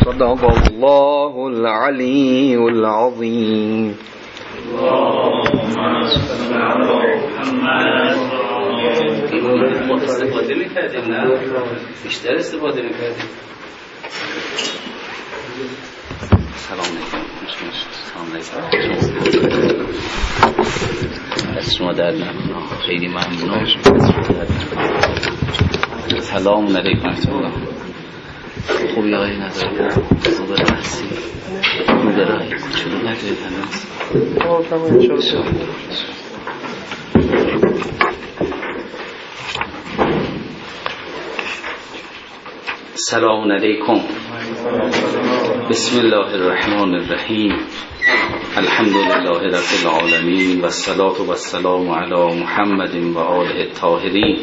صدق الله العلی العظیم. ما استفاده میکردیم نه؟ بیشتر استفاده میکردیم. سلام علیکم. از شما در نکنم خیلی ممنون. سلام علیکم. خوبی آقای نداری؟ خوبه رحسی خوبه رایی چون نداری هنوز سلام علیکم. بسم الله الرحمن الرحیم. الحمد لله رب العالمین و الصلاة و السلام علی محمد و آله الطاهرین.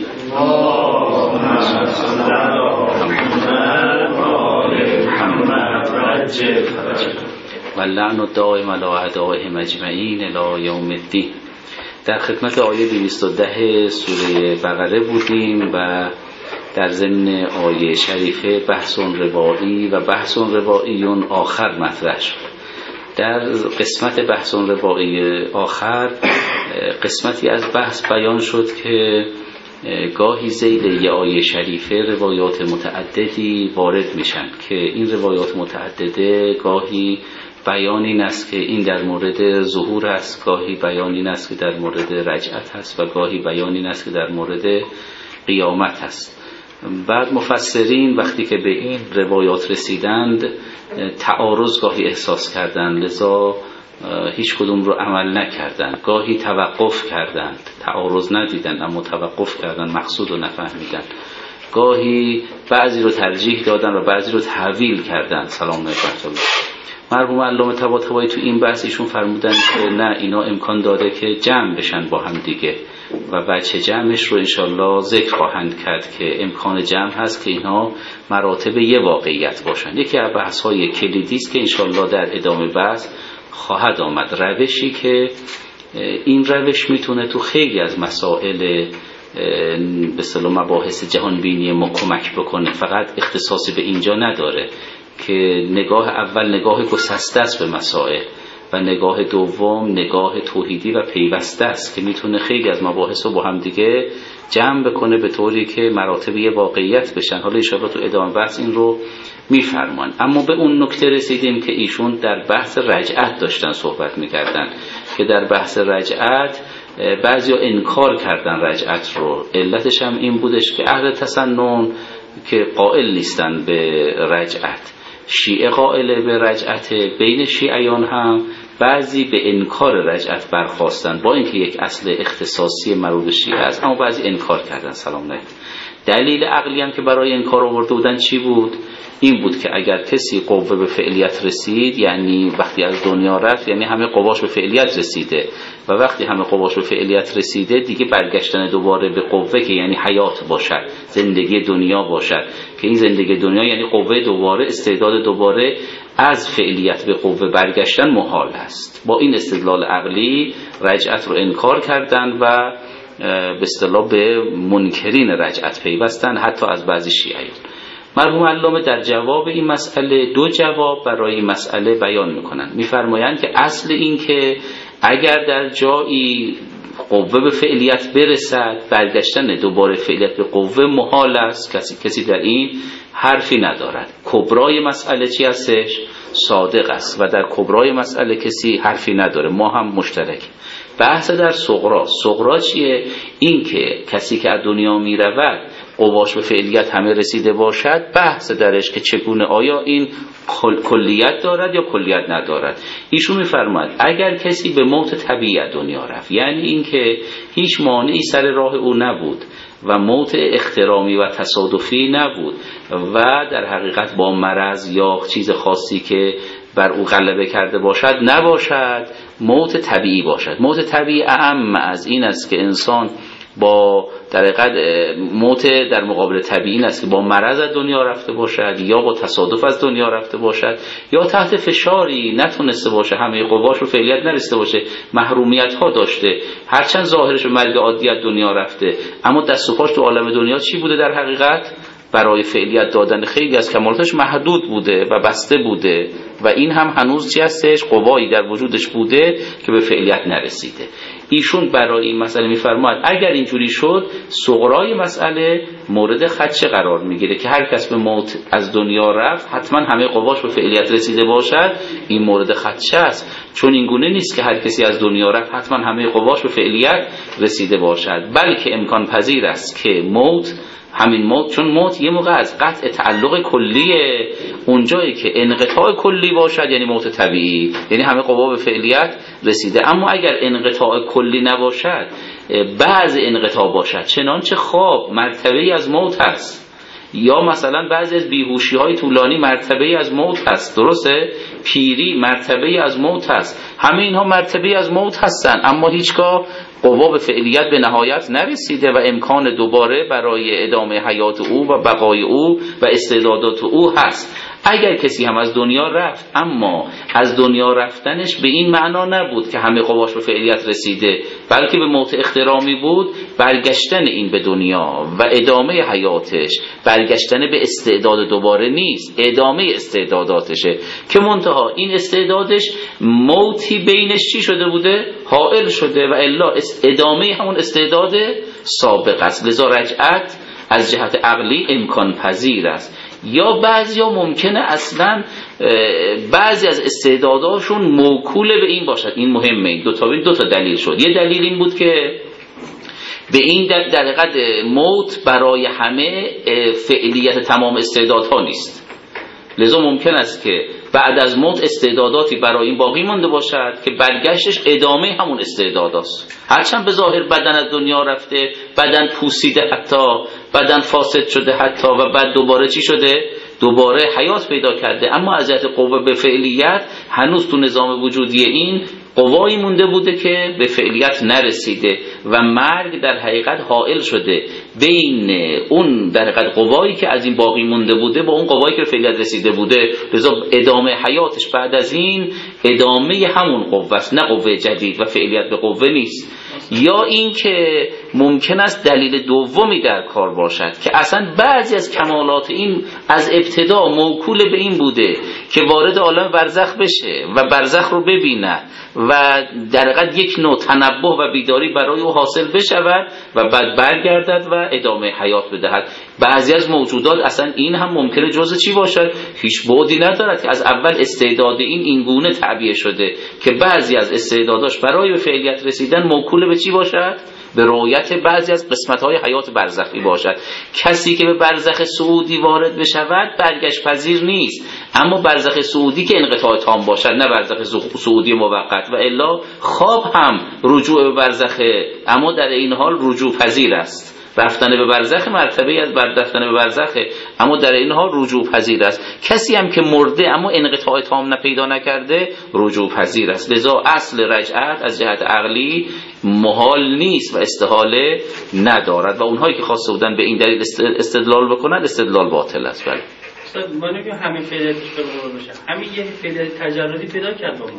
و لعن الدائم علی اعدائهم اجمعین الی یوم الدین. در خدمت آیه 210 سوره بقره بودیم و در ضمن آیه شریفه بحث روایی و بحث روایی آخر مطرح شد. در قسمت بحث روایی آخر قسمتی از بحث بیان شد که گاهی ذیل یه آیه شریفه روایات متعددی وارد میشن که این روایات متعدده گاهی بیان این است که این در مورد ظهور است، گاهی بیان این است که در مورد رجعت است و گاهی بیان این است که در مورد قیامت است. بعد مفسرین وقتی که به این روایات رسیدند تعارض گاهی احساس کردند، لذا هیچ کدوم رو عمل نکردند. گاهی توقف کردند، تعارض ندیدند اما توقف کردند، مقصود رو نفهمیدند. گاهی بعضی رو ترجیح دادن و بعضی رو تحویل کردند. سلام علیکم. مرحوم علامه طباطبایی تو این بحث ایشون فرمودن که نه، اینا امکان داره که جمع بشن با هم دیگه و بچه جمعش رو انشالله ذکر خواهند کرد که امکان جمع هست که اینها مراتب یه واقعیت باشن. یکی از بحث‌های کلیدی است که انشالله در ادامه بحث خواهد آمد، روشی که این روش میتونه تو خیلی از مسائل به اصطلاح مباحث جهانبینی ما کمک بکنه. فقط اختصاصی به اینجا نداره که نگاه اول نگاه گسسته است به مسائل و نگاه دوم نگاه توحیدی و پیوسته است که میتونه خیلی از مباحث رو با هم دیگه جمع بکنه به طوری که مراتب یه واقعیت بشن. حالا ان شاءالله تو ادامه بحث این رو میفرمان. اما به اون نکته رسیدیم که ایشون در بحث رجعت داشتن صحبت میکردن که در بحث رجعت بعضیا انکار کردن رجعت رو. علتش هم این بودش که اهل تسنن که قائل نیستن به رجعت، شیعه قائل به رجعت، بین شیعیان هم بعضی به انکار رجعت برخواستن با اینکه یک اصل اختصاصی مربوط به شیعه است، اما بعضی انکار کردن. سلام علیکم. دلیل عقلی هم که برای انکار آورده بودن چی بود؟ این بود که اگر کسی قوه به فعلیت رسید، یعنی وقتی از دنیا رفت، یعنی همه قواش به فعلیت رسیده و وقتی همه قواش به فعلیت رسیده دیگه برگشتن دوباره به قوه که یعنی حیات باشد، زندگی دنیا باشد، که این زندگی دنیا یعنی قوه دوباره، استعداد دوباره از فعلیت به قوه برگشتن محال است. با این استدلال عقلی رجعت رو انکار کردن و به اصطلاح به منکرین رجعت پیوستن، حتی از بعضی شیعیان. مرحوم علامه در جواب این مسئله دو جواب برای این مسئله بیان میکنن. میفرمایند که اصل این که اگر در جایی قوه به فعلیت برسد، برگشتن دوباره فعلیت به قوه محال است، کسی در این حرفی ندارد. کبرای مسئله چی هستش؟ صادق است و در کبرای مسئله کسی حرفی نداره، ما هم مشترک. بحث در صغرا چیه؟ این که کسی که از دنیا می رود قواش به فعلیت همه رسیده باشد، بحث درش که چگونه، آیا این کلیت دارد یا کلیت ندارد. ایشون می‌فرماید اگر کسی به موت طبیعی دنیا رفت، یعنی این که هیچ مانعی سر راه او نبود و موت اخترامی و تصادفی نبود و در حقیقت با مرض یا چیز خاصی که بر او غلبه کرده باشد نباشد، موت طبیعی باشد. موت طبیعی اعم از این است که انسان با در حقیقت موت در مقابل طبیعی است که با مرض از دنیا رفته باشد یا با تصادف از دنیا رفته باشد یا تحت فشاری نتونسته باشه، همه قواش رو فعلیت نرسیده باشه، محرومیت ها داشته، هرچند ظاهرش مرگ عادی از دنیا رفته اما دست و پاش تو عالم دنیا چی بوده؟ در حقیقت برای فعلیت دادن خیلی از کمالاتش محدود بوده و بسته بوده و این هم هنوز چی هستش؟ قوایی در وجودش بوده که به فعلیت نرسیده. ایشون برای این مسئله میفرماید اگر اینجوری شد صغرای مسئله مورد خدشه قرار میگیره که هر کس به موت از دنیا رفت حتما همه قواش به فعلیت رسیده باشد. این مورد خدشه است، چون این گونه نیست که هر کسی از دنیا رفت حتما همه قواش به فعلیت رسیده باشد، بلکه امکان پذیر است که موت، همین موت، چون موت یه موقع از قطع تعلق کلیه، اونجایی که انقطاع کلی باشد یعنی موت طبیعی، یعنی همه قوا به فعلیت رسیده. اما اگر انقطاع کلی نباشد، بعض انقطاع باشد، چنانچه خواب مرتبه‌ای از موت هست، یا مثلا بعضی از بیهوشی های طولانی مرتبه‌ای از موت هست، درسته؟ پیری مرتبه‌ای از موت هست، همه اینها مرتبه‌ای از موت هستن، اما هیچگاه قوا به فعلیت به نهایت نرسیده و امکان دوباره برای ادامه حیات او و بقای او و استعدادات او هست. اگر کسی هم از دنیا رفت، اما از دنیا رفتنش به این معنا نبود که همه قواش به فعلیت رسیده، بلکه به موت احترامی بود، برگشتن این به دنیا و ادامه حیاتش، برگشتن به استعداد دوباره نیست، ادامه استعداداتشه که منتها این استعدادش موتی بینش چی شده بوده؟ حائل شده و الا ادامه همون استعداد سابق است. لذا رجعت از جهت عقلی امکان پذیر است. یا بعضیا ممکنه اصلا بعضی از استعداداشون موکول به این باشد. این مهمه. دو تا دلیل شد. یه دلیل این بود که به این در حقیقت موت برای همه فعلیت تمام استعدادها نیست، لذا ممکن است که بعد از موت استعداداتی برای این باقی مانده باشد که برگشتش ادامه همون استعداداست. هرچند به ظاهر بدن از دنیا رفته، بدن پوسیده، حتی بدن فاسد شده حتی، و بعد دوباره چی شده؟ دوباره حیات پیدا کرده، اما از جهت قوه به فعلیت هنوز تو نظام وجودی این قوایی مونده بوده که به فعلیت نرسیده و مرگ در حقیقت حائل شده بین اون در حقیقت قوایی که از این باقی مونده بوده با اون قوایی که به فعلیت رسیده بوده. لذا ادامه حیاتش بعد از این ادامه همون قوه است، نه قوه جدید و فعلیت به قوه نیست. یا این که ممکن است دلیل دومی در کار باشد که اصلا بعضی از کمالات این از ابتدا موکول به این بوده که وارد عالم برزخ بشه و برزخ رو ببینه و در حقیقت یک نوع تنبه و بیداری برای او حاصل بشود و بعد برگردد و ادامه حیات بدهد. بعضی از موجودات اصلا این هم ممکنه جزء چی باشد؟ هیچ بعدی ندارد که از اول استعداد این گونه تعبیه شده که بعضی از استعداداش برای به فعلیت رسیدن موکول به چی باشد؟ به رؤیت بعضی از قسمت‌های حیات برزخی باشد. کسی که به برزخ صعودی وارد بشود برگشت پذیر نیست، اما برزخ صعودی که انقطاع تام باشد، نه برزخ صعودی موقت، و الا خواب هم رجوع به برزخه، اما در این حال رجوع پذیر است. رفتن به برزخ مرتبه از رفتن به برزخه، اما در این حال رجوع پذیر است. کسی هم که مرده اما انقطاع تام پیدا نکرده رجوع پذیر است. لذا اصل رجعت از جهت عقلی محال نیست و استحاله ندارد و اونهایی که خواسته بودن به این دلیل استدلال بکنن استدلال باطل است. بله استاد ما نمیگیم همین فعلیتش به قرار بشه، همین یه فعلیت تجردی پیدا کرد با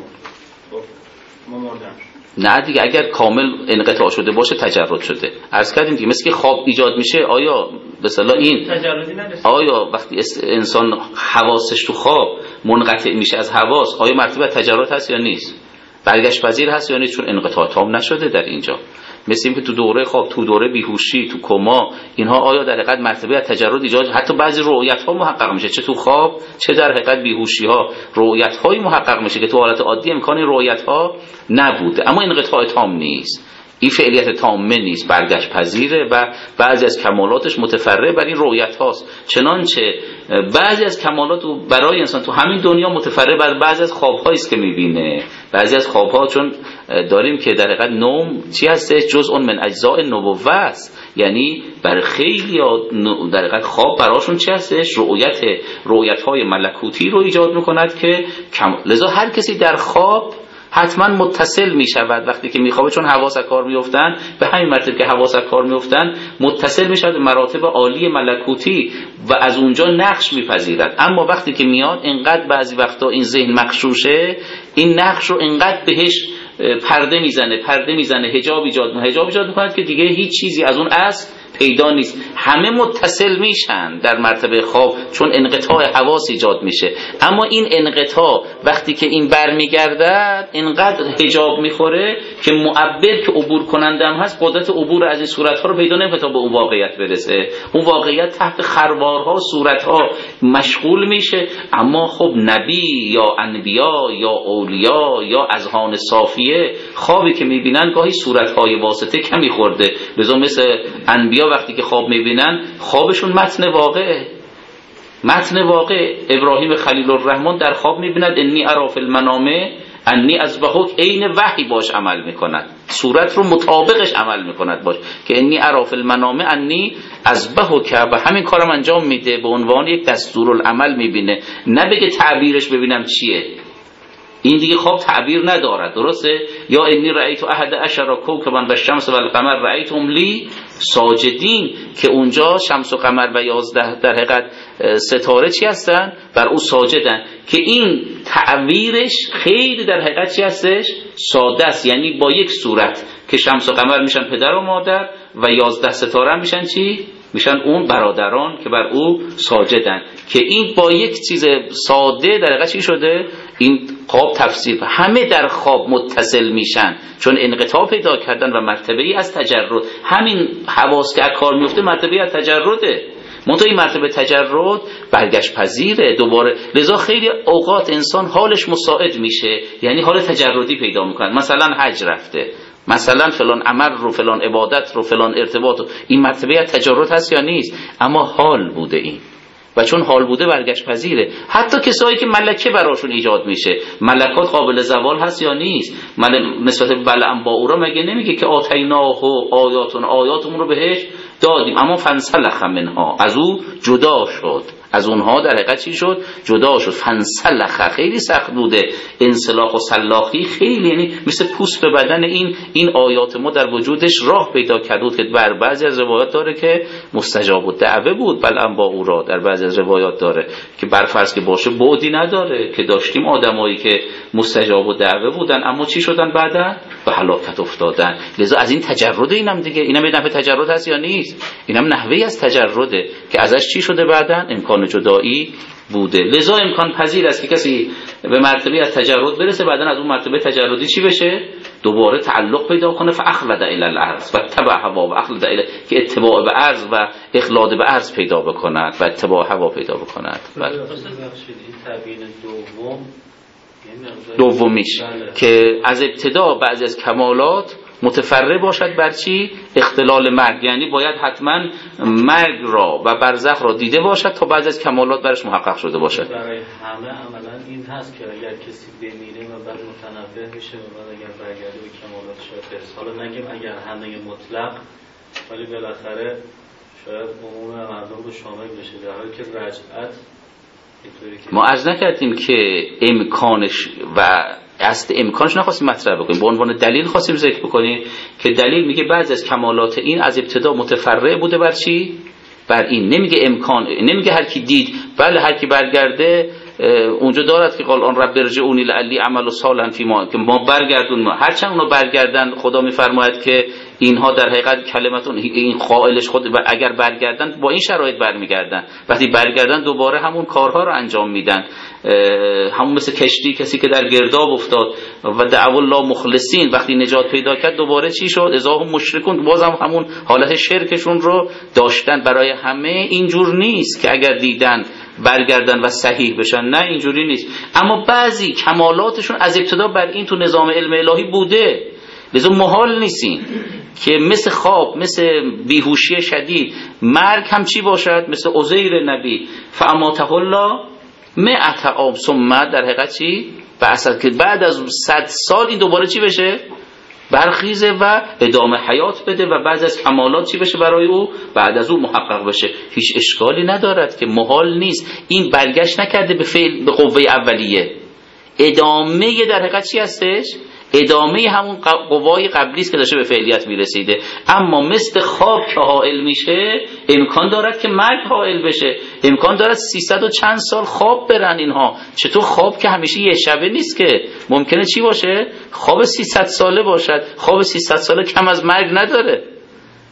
ما مردن. نه دیگه، اگر کامل انقطاع شده باشه تجرد شده. عرض کردیم دیگه، مثل که خواب ایجاد میشه، آیا به اصطلاح این آیا وقتی انسان حواسش تو خواب منقطع میشه از حواس، آیا مرتبه تجرد هست یا نیست؟ برگشت پذیر هست یا نیست؟ چون انقطاع تام نشده در اینجا. مثل این که تو دوره خواب، تو دوره بیهوشی، تو کما، اینها آیا در حقیقت مرتبه تجرد ایجاد؟ حتی بعضی رؤیت ها محقق میشه، چه تو خواب چه در حقیقت بیهوشی ها رؤیت هایی محقق میشه که تو حالت عادی امکان رؤیت ها نبوده، اما انقطاع تام نیست. این فعلیت تامه نیست، برگشت پذیره و بعضی از کمالاتش متفرع بر این رؤیت هاست. چنانچه بعضی از کمالات برای انسان تو همین دنیا متفرع بر بعضی از خواب هایی است که میبینه. بعضی از خواب ها چون داریم که در حقیقت نوم چی هستش؟ جزء من اجزاء نبوه است، یعنی برای خیلی در حقیقت خواب براشون چی هستش؟ رؤیت های ملکوتی رو ایجاد میکند که لذا هر کسی در خواب حتما متصل می شود وقتی که می خوابه، چون حواس کار می افتن، به همین مرتبه که حواس کار می افتن متصل می شود به مراتب عالی ملکوتی و از اونجا نقش می پذیرد. اما وقتی که میاد اینقدر بعضی وقتا این ذهن مغشوشه، این نقش رو اینقدر بهش پرده میزنه، حجاب ایجاد میکند که دیگه هیچ چیزی از اون اصل پیدا نیست. همه متصل میشن در مرتبه خواب چون انقطاع حواس ایجاد میشه، اما این انقطاع وقتی که این برمیگردد اینقدر حجاب میخوره که معبر که عبور کننده هم هست قدرت عبور از این صورتها رو پیدا نمیکنه تا به اون واقعیت برسه. اون واقعیت تحت خروارها صورتها مشغول میشه. اما خب نبی یا انبیا یا اولیا یا اذهان صافیه خوابی که میبینن گاهی صورتهای واسطه کمی خورده، لذا مثل انبیا وقتی که خواب میبینن خوابشون متن واقع. ابراهیم خلیل الرحمن در خواب میبیند انی اری فی المنام انی اذبحک، عین وحی باش عمل میکند، صورت رو مطابقش عمل میکند باش که انی اری فی المنام انی اذبحک، و همین کارم انجام میده، به عنوان یک دستورالعمل میبینه، نه بگه تعبیرش ببینم چیه. این دیگه خواب تعبیر ندارد، درسته؟ یا انی رأیت احد عشر کوکبا و الشمس و القمر رأیتهم لی ساجدین، که اونجا شمس و قمر و 11 در حقیقت ستاره چی هستن؟ بر او ساجدن، که این تعبیرش خیلی در حقیقت چی هستش؟ ساده است. یعنی با یک صورت که شمس و قمر میشن پدر و مادر و 11 ستاره میشن چی؟ میشن اون برادران که بر او ساجدن، که این با یک چیز ساده در حقیقت چی شده؟ این خواب تفسیر. همه در خواب متصل میشن چون انقطاع پیدا کردن و مرتبه‌ای از تجرد. همین حواس که کار میفته مرتبه‌ای از تجرده، منتها این مرتبه تجرد برگشت پذیره دوباره. لذا خیلی اوقات انسان حالش مساعد میشه، یعنی حال تجردی پیدا میکنه. مثلا حج رفته، مثلا فلان عمل رو، فلان عبادت رو، فلان ارتباط رو، این مرتبه تجرد هست یا نیست؟ اما حال بوده این، و چون حال بوده برگشت پذیره. حتی کسایی که ملکه براشون ایجاد میشه، ملکات قابل زوال هست یا نیست؟ نسبت به بلعم با او را مگه نمیگه که آتیناه آیاتون رو بهش دادیم، اما فنسلخ منها، از او جدا شد، از اونها در حقیقت چی شد؟ جدا شد. فنسلخ خیلی سخت بوده، انسلاخ و سلاخی خیلی، یعنی مثل پوست به بدن این آیات ما در وجودش راه پیدا کرد که بر بعضی از روایات داره که مستجاب الدعوه بود بلعم با او را، در بعضی از روایات داره که برفرض که باشه بعدی نداره که داشتیم آدمایی که مستجاب الدعوه بودن اما چی شدن بعدن؟ به هلاکت افتادن. لذا از این تجرد اینم دیگه، اینم یه نحوه تجرد هست یا نیست؟ اینم نحوهی از تجرده که ازش چی شده بعدن؟ امکان جدایی بوده. لذا امکان پذیر است که کسی به مرتبه از تجرد برسه، بعدن از اون مرتبه تجردی چی بشه؟ دوباره تعلق پیدا کنه. فاخلد الی الارض و تبع هوا و اخلد الی، که اتباع به ارض و اخلاد به ارض پیدا بکند و اتباع هوا پیدا بکند. این تبیین دومیش که از ابتدا بعضی از کمالات متفرع باشد بر چی؟ اختلال مرگ، یعنی باید حتما مرگ را و برزخ را دیده باشد تا بعضی از کمالات برش محقق شده باشد. برای همه عملا این هست که اگر کسی بمیره و بعد متنبه میشه و بعد اگر برگرده به کمالاتش برسه، حالا نگیم اگر همه مطلق، ولی بالاخره شاید عموم مردم رو شامل بشه، در حالی که رجعت ما عرض نکردیم که امکانش و اصل امکانش نخواستیم مطرح بکنیم، به عنوان دلیل خواستیم ذکر بکنیم که دلیل میگه بعضی از کمالات این از ابتدا متفرع بوده بر چی؟ بر این. نمیگه امکان، نمیگه هر کی دید، بله هر کی برگرده اونجا دارد که قال آن رب ارجعونی لعلی اعمل صالحا فیما، که ما برگردون، ما هرچند اونا برگردن خدا میفرماید که اینها در حقیقت کلمتون این قائلش خود اگر برگردن با این شرایط برمیگردن، وقتی برگردن دوباره همون کارها رو انجام میدن، همون مثل کشتی، کسی که در گرداب افتاد و دعوا الله مخلصین، وقتی نجات پیدا کرد دوباره چی شد؟ اذا هم مشرکون، بازم همون حالت شرکشون رو داشتن. برای همه اینجور نیست که اگر دیدن برگردن و صحیح بشن، نه اینجوری نیست. اما بعضی کمالاتشون از ابتدا بر این تو نظام علم الهی بوده، لذا محال نیستین که مثل خواب، مثل بیهوشی شدید، مرگ هم چی باشد؟ مثل عزیر نبی فاماته الله 100 عام ثم، در حقیقت چی؟ بعد که بعد از 100 سال این دوباره چی بشه؟ برخیزه و ادامه حیات بده و بعد از کمالات چی بشه برای او؟ بعد از او محقق بشه. هیچ اشکالی ندارد که محال نیست. این برگشت نکرده به فعل، به قوه اولیه، ادامه در حقیقت چی هستش؟ ادامه همون قوای قبلی است که داشته به فعلیت میرسیده. اما مثل خواب که حائل میشه، امکان دارد که مرگ حائل بشه، امکان دارد 300 و چند سال خواب برن اینها. چطور خواب که همیشه یه شبه نیست، که ممکنه چی باشه؟ خواب 300 ساله باشد. خواب 300 ساله کم از مرگ نداره.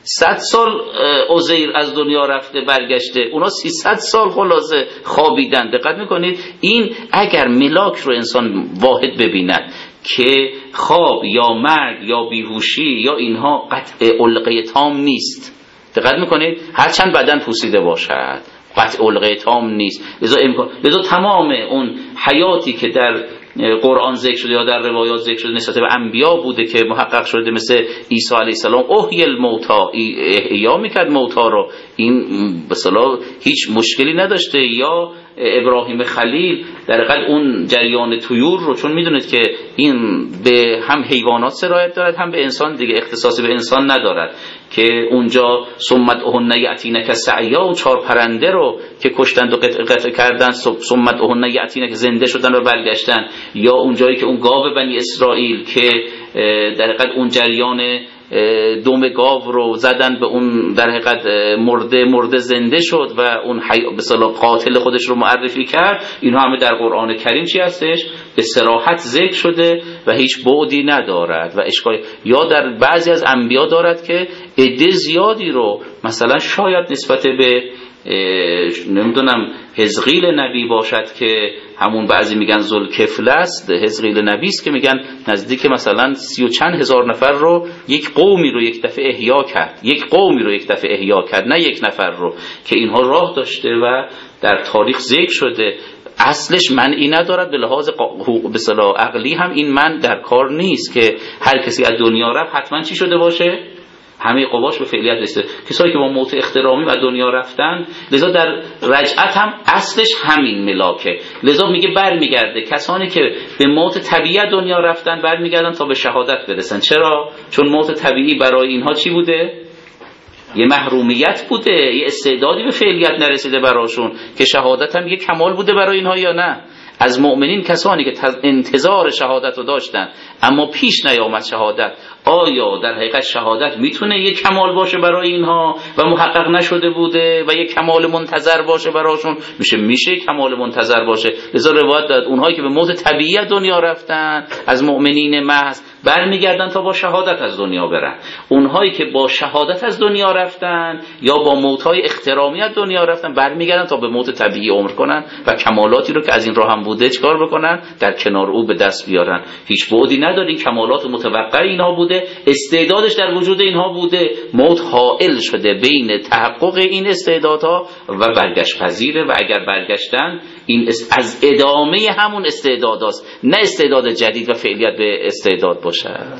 100 سال عزیر از دنیا رفته برگشته، اونا 300 سال خلاصه خوابیدن. دقت میکنید؟ این اگر ملاک رو انسان واحد ببیند که خواب یا مرگ یا بیهوشی یا اینها قطع علقه تام نیست، دقت میکنید؟ هرچند بدن پوسیده باشد قطع علقه تام نیست. لذا تمام اون حیاتی که در قرآن ذکر شده یا در روایات ذکر شده نسبت به انبیا بوده که محقق شده، مثل عیسی علیه السلام احیی الموتی، احیا میکرد موتا رو، این به اصطلاح هیچ مشکلی نداشته. یا ابراهیم خلیل در حقیقت اون جریان طیور رو، چون میدونید که این به هم حیوانات سرایت دارد هم به انسان دیگه، اختصاصی به انسان ندارد، که اونجا سمت اهن یأتینک سعیا، و 4 پرنده رو که کشتند و قطع کردن، سمت اهن یأتینک زنده شدن و برگشتن. یا اونجایی که اون گاو بنی اسرائیل که در حقیقت اون جریان دم گاو رو زدن به اون در حقیقت مرده زنده شد و اون به اصطلاح قاتل خودش رو معرفی کرد، اینها همه در قرآن کریم چی هستش؟ به صراحت ذکر شده و هیچ بعدی ندارد و اشکال. یا در بعضی از انبیا دارد که عده زیادی رو مثلا شاید نسبت به نمیدونم حزقیل نبی باشد که همون بعضی میگن ذوالکفل است، حزقیل نبی است که میگن نزدیک مثلا 30 و چند هزار نفر رو یک قومی رو یک دفعه احیا کرد، یک قومی رو یک دفعه احیا کرد، نه یک نفر رو، که اینها راه داشته و در تاریخ ذکر شده. اصلش منعی ندارد، به لحاظ به اصطلاح عقلی هم این من در کار نیست که هر کسی از دنیا رفت حتما چی شده باشه؟ همه قواش به فعلیت رسیده. کسایی که با موت احترامی و دنیا رفتن، لذا در رجعت هم اصلش همین ملاکه. لذا میگه برمیگرده کسانی که به موت طبیعی دنیا رفتن برمیگردن تا به شهادت برسن. چرا؟ چون موت طبیعی برای اینها چی بوده؟ یه محرومیت بوده، یه استعدادی به فعلیت نرسیده براشون، که شهادت هم یه کمال بوده برای اینها یا نه؟ از مؤمنین کسانی که انتظار شهادت رو داشتن اما پیش نیامد شهادت، آیا در حقیقت شهادت میتونه یک کمال باشه برای اینها و محقق نشده بوده و یک کمال منتظر باشه براشون؟ میشه کمال منتظر باشه. لذا روایت داد اونهایی که به موت طبیعی دنیا رفتن از مؤمنین محض برمیگردن تا با شهادت از دنیا برن. اونهایی که با شهادت از دنیا رفتن یا با موت‌های احترامی از دنیا رفتن برمیگردن تا به موت طبیعی عمر کنن و کمالاتی رو که از این راه هم بوده چیکار بکنن؟ در کنار او به دست بیارن. هیچ بعدی نداره، این کمالات متوقع اینها بوده، استعدادش در وجود اینها بوده، موت حائل شده بین تحقق این استعدادها و برگشت پذیره، و اگر برگشتن این از ادامه همون استعداداست، نه استعداد جدید و فعلیت به استعداد باشه.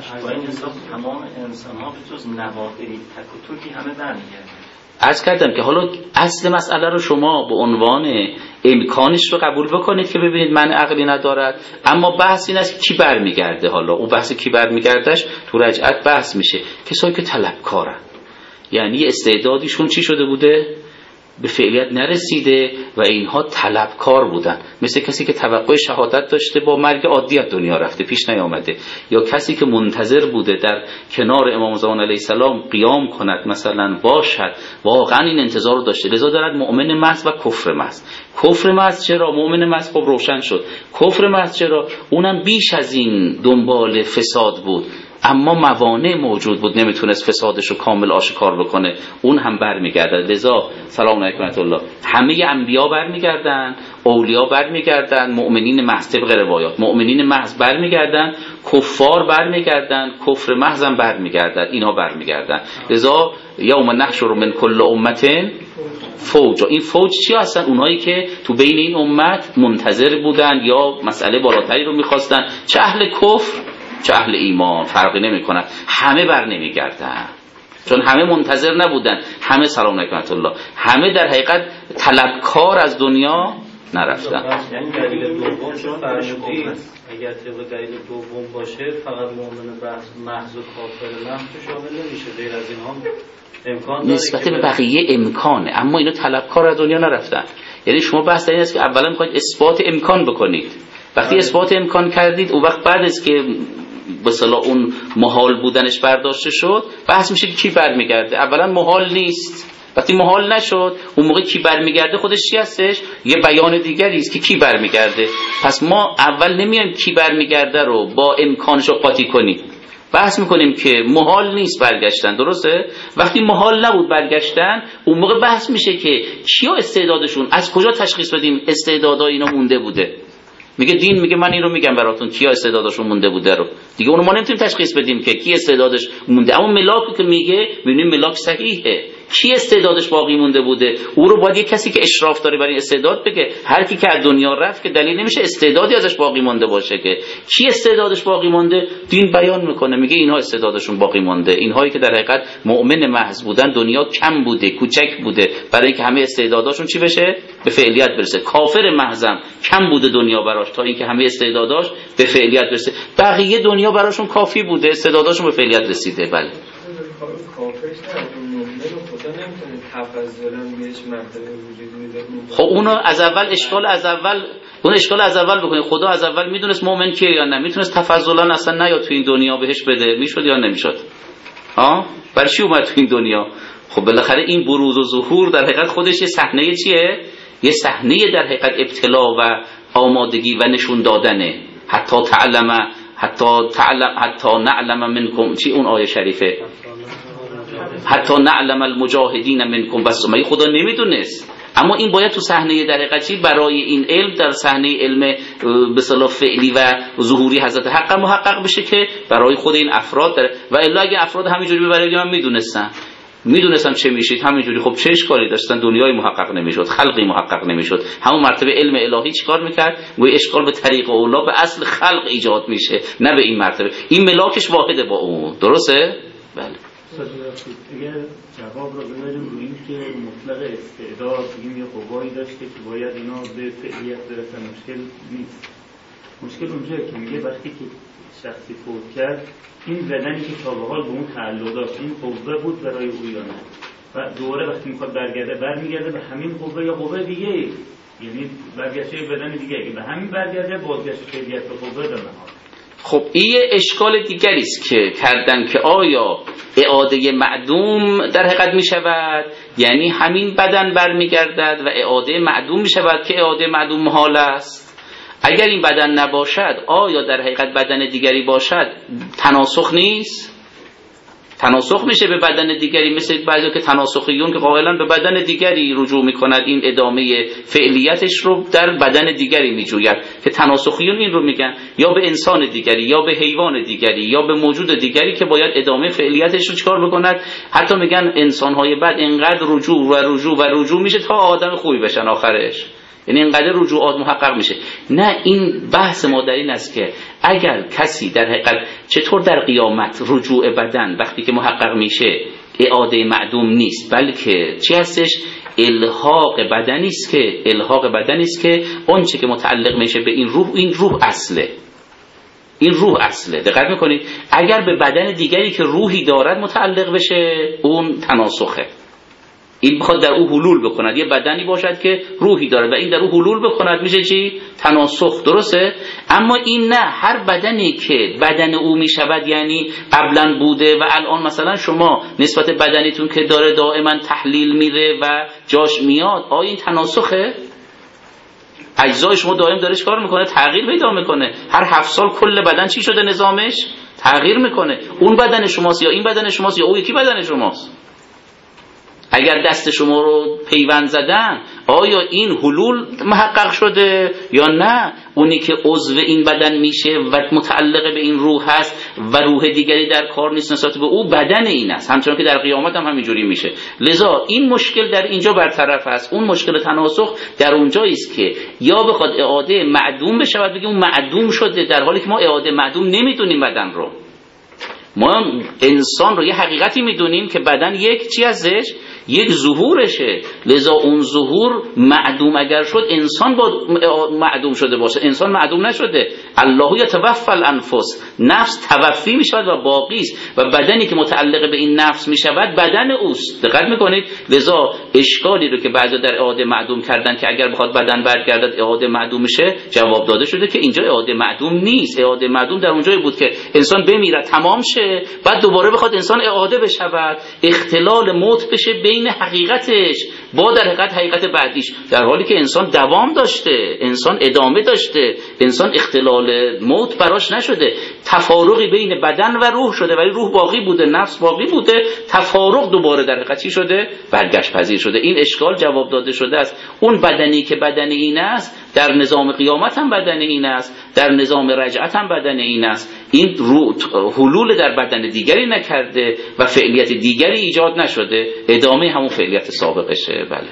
تمام انسان‌ها به جز نواحی تک و توکی همه برمیگردن. عرض کردم که حالا اصل مسئله رو شما به عنوان امکانش رو قبول بکنید که ببینید من عقلی ندارد، اما بحث این است کی برمیگرده. حالا اون بحث کی برمیگردش تو رجعت بحث میشه. کسایی که طلبکارن، یعنی استعدادیشون چی شده بوده؟ به فعلیت نرسیده و اینها طلبکار بودن، مثل کسی که توقع شهادت داشته با مرگ عادی از دنیا رفته پیش نیامده، یا کسی که منتظر بوده در کنار امام زمان علیه السلام قیام کند مثلا باشد، واقعا این انتظار رو داشته. لذا دارد مؤمن محض و کفر محض. کفر محض چرا؟ مؤمن محض خب روشن شد. کفر محض چرا؟ اونم بیش از این دنبال فساد بود، اما موانع موجود بود، نمیتونست فسادش رو کامل آشکار بکنه، اون هم برمیگردد. لذا سلام علیکم الله، همه انبیا برمیگردن، اولیا برمیگردن، مؤمنین محض طبق روایات، مؤمنین محض برمیگردن، کفار برمیگردن، کفر محض هم برمیگردن، اینها برمیگردن. لذا یوم نحشر من کل امت فوج. این فوج چی هستن؟ اونهایی که تو بین این امت منتظر بودن یا مسئله بالاتری رو میخواستن، چه اهل کفر چه اهل ایمان فرقی نمی کند، همه بر نمی گردن، چون همه منتظر نبودن، همه سلام علیکم الله، همه در حقیقت طلبکار از دنیا نرفتن. یعنی دلیل دوم چون فرمودید اگر طبق دلیل دوم باشه فقط مؤمن محض و کافر محض شامل نمیشه، غیر از اینها امکان داره نسبت به بقیه امکانه، اما اینا طلبکار از دنیا نرفتن. یعنی شما بحث این است که اولا میخواید اثبات امکان بکنید، وقتی اثبات امکان کردید اون وقت بعد از که به اصطلاح اون محال بودنش برداشته شد بحث میشه که کی برمیگرده. اولا محال نیست، وقتی محال نشد اون موقع کی برمیگرده خودش چی هستش؟ یه بیان دیگری است که کی برمیگرده. پس ما اول نمیایم کی برمیگرده رو با امکانش رو قاطی کنیم، بحث میکنیم که محال نیست برگشتن، درسته؟ وقتی محال نبود برگشتن، اون موقع بحث میشه که کیا استعدادشون، از کجا تشخیص بدیم استعدادای اینا مونده بوده. میگه دین میگه من این رو میگم براتون کیا استعدادشون مونده بوده رو دیگه اونو ما نمیتونیم تشخیص بدیم که کی استعدادش مونده. اما ملاک که میگه میبینیم ملاک صحیحه، کی استعدادش باقی مونده بوده او رو باید یک کسی که اشراف داره برای استعداد بگه. هر کی که از دنیا رفت که دلیل نمیشه استعدادی ازش باقی مونده باشه. که کی استعدادش باقی مونده دین بیان میکنه، میگه اینها استعدادشون باقی مونده، اینهایی که در حقیقت مؤمن محض بودن دنیا کم بوده، کوچک بوده برای اینکه همه استعداداشون چی بشه، به فعلیت برسه. کافر محضم کم بوده دنیا براش تا اینکه همه استعداداش به فعلیت برسه. بقیه دنیا براشون کافی بوده، استعداداشون به فعلیت رسیده. بله خب اونو از اول اشکال از اول بکنید. خدا از اول میدونست مؤمن کیه یا نه؟ میتونست تفضلا اصلا نیاد تو این دنیا بهش بده، میشد یا نمیشد؟ برای چی اومد تو این دنیا؟ خب بالاخره این بروز و ظهور در حقیقت خودش یه صحنه چیه؟ یه صحنه در حقیقت ابتلا و آمادگی و نشون دادنه. حتی نعلم منکم، چی اون آیه شریفه؟ حتی نعلم المجاهدین منکم. بس مگه خدا نمیدونست؟ اما این باید تو صحنه در حقیقت برای این علم در صحنه علم به اصطلاح فعلی و ظهوری حضرت حق محقق بشه که برای خود این افراد داره. و الا اگه افراد همینجوری ببره من میدونستم چه میشید همینجوری، خب چه اشکالی داشتن؟ دنیای محقق نمیشد، خلقی محقق نمیشد. همون مرتبه علم الهی چیکار میکرد؟ و اشکال به طریق اولا به اصل خلق ایجاد میشه، نه به این مرتبه. این ملاکش واحده با اون، درسته؟ بله. اگر جواب رو بذاریم روی این که مطلق استعداد بگیم یه قوایی داشته که باید اینا به فعلیت برسن، مشکل نیست. مشکل اونجایی که میگه وقتی که شخصی فوت کرد این بدنی که تا به حال به اون تعلق داشت این قوه بود برای او یا نه، و دوباره وقتی میخواد برمیگرده به همین قوه یا قوه دیگه، یعنی برگشته بدن دیگه به همین برگرده بازگشت فعلیت به قوه داره. خب این اشکال دیگری است که کردن که آیا اعاده معدوم در حقیقت می شود، یعنی همین بدن برمیگردد و اعاده معدوم می شود که اعاده معدوم محال است. اگر این بدن نباشد آیا در حقیقت بدن دیگری باشد تناسخ نیست؟ تناسخ میشه به بدن دیگری، مثل بعضی که تناسخیون که قائلا به بدن دیگری رجوع میکند، این ادامه فعلیتش رو در بدن دیگری میجوید که تناسخیون این رو میگن، یا به انسان دیگری یا به حیوان دیگری یا به موجود دیگری که باید ادامه فعلیتش رو چکار بکند. حتی میگن انسانهای بعد انقدر رجوع میشه تا آدم خوبی بشن آخرش، یعنی اینقدر رجوعات محقق میشه. نه، این بحث ما در این است که اگر کسی در حقیقت چطور در قیامت رجوع بدن وقتی که محقق میشه اعاده معدوم نیست، بلکه چی هستش؟ الحاق بدنی است که اون چه که متعلق میشه به این روح اصله. این روح اصله. دقت میکنید؟ اگر به بدن دیگری که روحی دارد متعلق بشه اون تناسخه. این بخواد در او حلول بکند، یه بدنی باشد که روحی داره و این در او حلول بکند، میشه چی؟ تناسخ، درسته؟ اما این نه، هر بدنی که بدن او میشود، یعنی قبلا بوده و الان مثلا شما نسبت بدنیتون که داره دائما تحلیل میره و جاش میاد، آیا این تناسخه؟ اجزای شما دائم داره کار میکنه، تغییر پیدا میکنه. هر 7 سال کل بدن چی شده؟ نظامش تغییر میکنه. اون بدن شماست یا این بدن شماست یا اون یکی بدن شماست. اگر دست شما رو پیوند زدن آیا این حلول محقق شده یا نه؟ اونی که عضو این بدن میشه و متعلق به این روح هست و روح دیگری در کار نیست نسبت به او، بدن این است. همچنان که در قیامت هم همینجوری میشه. لذا این مشکل در اینجا برطرف است. اون مشکل تناسخ در اونجایی است که یا بخواد اعاده معدوم بشه بگیم اون معدوم شده، در حالی که ما اعاده معدوم نمیدونیم بدن رو. ما انسان رو یه حقیقتی میدونیم که بدن یک چی ازش؟ یک ظهورشه. لذا اون ظهور معدوم اگر شد انسان با معدوم شده باشه. انسان معدوم نشده. الله یتوفی الانفس، نفس توفی میشود و باقی است و بدنی که متعلق به این نفس میشود بدن اوست. دقت میکنید؟ لذا اشکالی رو که بعضی در اعاده معدوم کردن که اگر بخواد بدن برگردد اعاده معدوم میشه، جواب داده شده که اینجا اعاده معدوم نیست. اعاده معدوم در اونجایی بود که انسان بمیره تمام شه، بعد دوباره بخواد انسان اعاده بشود، اختلال موت بشه بین بین حقیقتش با در حقیقت بعدیش، در حالی که انسان دوام داشته، انسان ادامه داشته، انسان اختلال موت براش نشده، تفارقی بین بدن و روح شده ولی روح باقی بوده، نفس باقی بوده، تفارق دوباره در حقیقت چی شده؟ برگشت پذیر شده. این اشکال جواب داده شده است. اون بدنی که بدن این است در نظام قیامت هم بدن این است، در نظام رجعت هم بدن این است. این حلول در بدن دیگری نکرده و فعلیت دیگری ایجاد نشده، ادامه همون فعلیت سابقشه. بله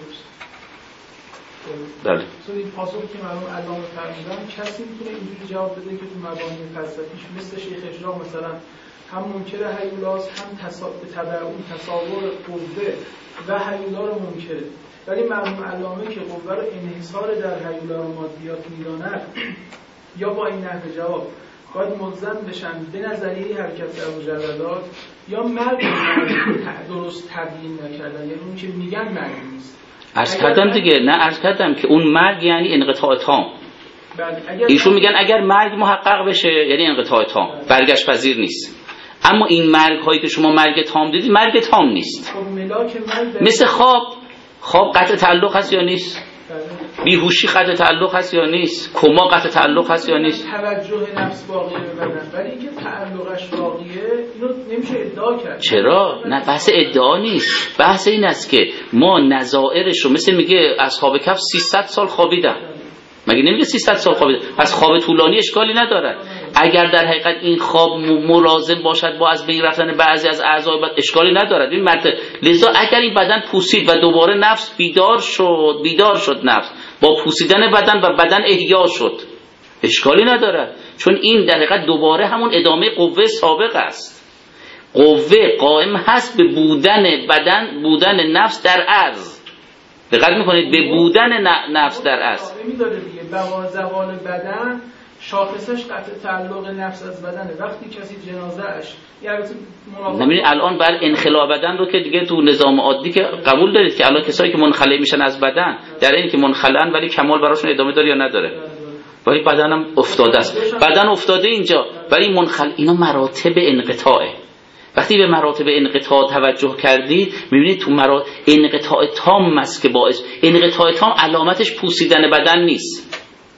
بله. این پاسخی که من علامه فرمودن کسی میتونه اینجوری جواب بده که تو مبانی فلسفیش مثل شیخ اشراق مثلا هم منکر هیولاس، هم به تبع اون تصور قوه و هیولا رو منکره، ولی مرحوم علامه که قوه رو انحصار در هیولا و مادیات میداند، یا با این نحوه جواب باید ملزم بشن به نظریه حرکت در مجردات، یا مرگ درست تبیین نکردن، یعنی اون که میگن مرگ نیست. عرض کردم دیگه، نه عرض کردم که اون مرگ یعنی انقطاع تام. ایشون میگن اگر مرگ محقق بشه یعنی انقطاع تام، برگشت پذیر نیست. اما این مرگ هایی که شما مرگ تام دیدید مرگ تام نیست. مثل خواب قطع تعلق هست یا نیست؟ بیهوشی قطع تعلق هست یا نیست؟ کما قطع تعلق هست یا نیست؟ توجه نفس باقیه به بدن، ولی اینکه تعلقش باقیه اینو نمیشه ادعا کرد. چرا؟ نه بحث ادعا نیست، بحث این است که ما نظائرش رو مثل میگه اصحاب کهف 300 سال خوابیدن، مگه نمیگه 300 سال خوابیدن؟ پس خواب طولانی اشکالی نداره. اگر در حقیقت این خواب ملازم باشد با از بین رفتن بعضی از اعضای بدن اشکالی ندارد. این مرتبه لذا اگر این بدن پوسید و دوباره نفس بیدار شد نفس با پوسیدن بدن و بدن احیا شد اشکالی ندارد، چون این در حقیقت دوباره همون ادامه قوه سابق است. قوه قائم هست به بودن نفس در عرض. دقت میکنید به بودن نفس در عرض. میذاره دیگه بقا زوال بدن شاخصش قطع تعلق نفس از بدنه. وقتی کسی جنازه اش نمیدونی الان بر انخلاع بدن رو که دیگه تو نظام عادی که قبول دارید که الان کسایی که منخلع میشن از بدن در این که منخلعن ولی کمال براشون ادامه داره یا نداره؟ ولی بدنم افتاده است، بدن افتاده اینجا ولی منخلع. اینا مراتب انقطاعه. وقتی به مراتب انقطاع توجه کردید میبینید تو انقطاع تام است که باعث انقطاع تام علامتش پوسیدن بدن نیست.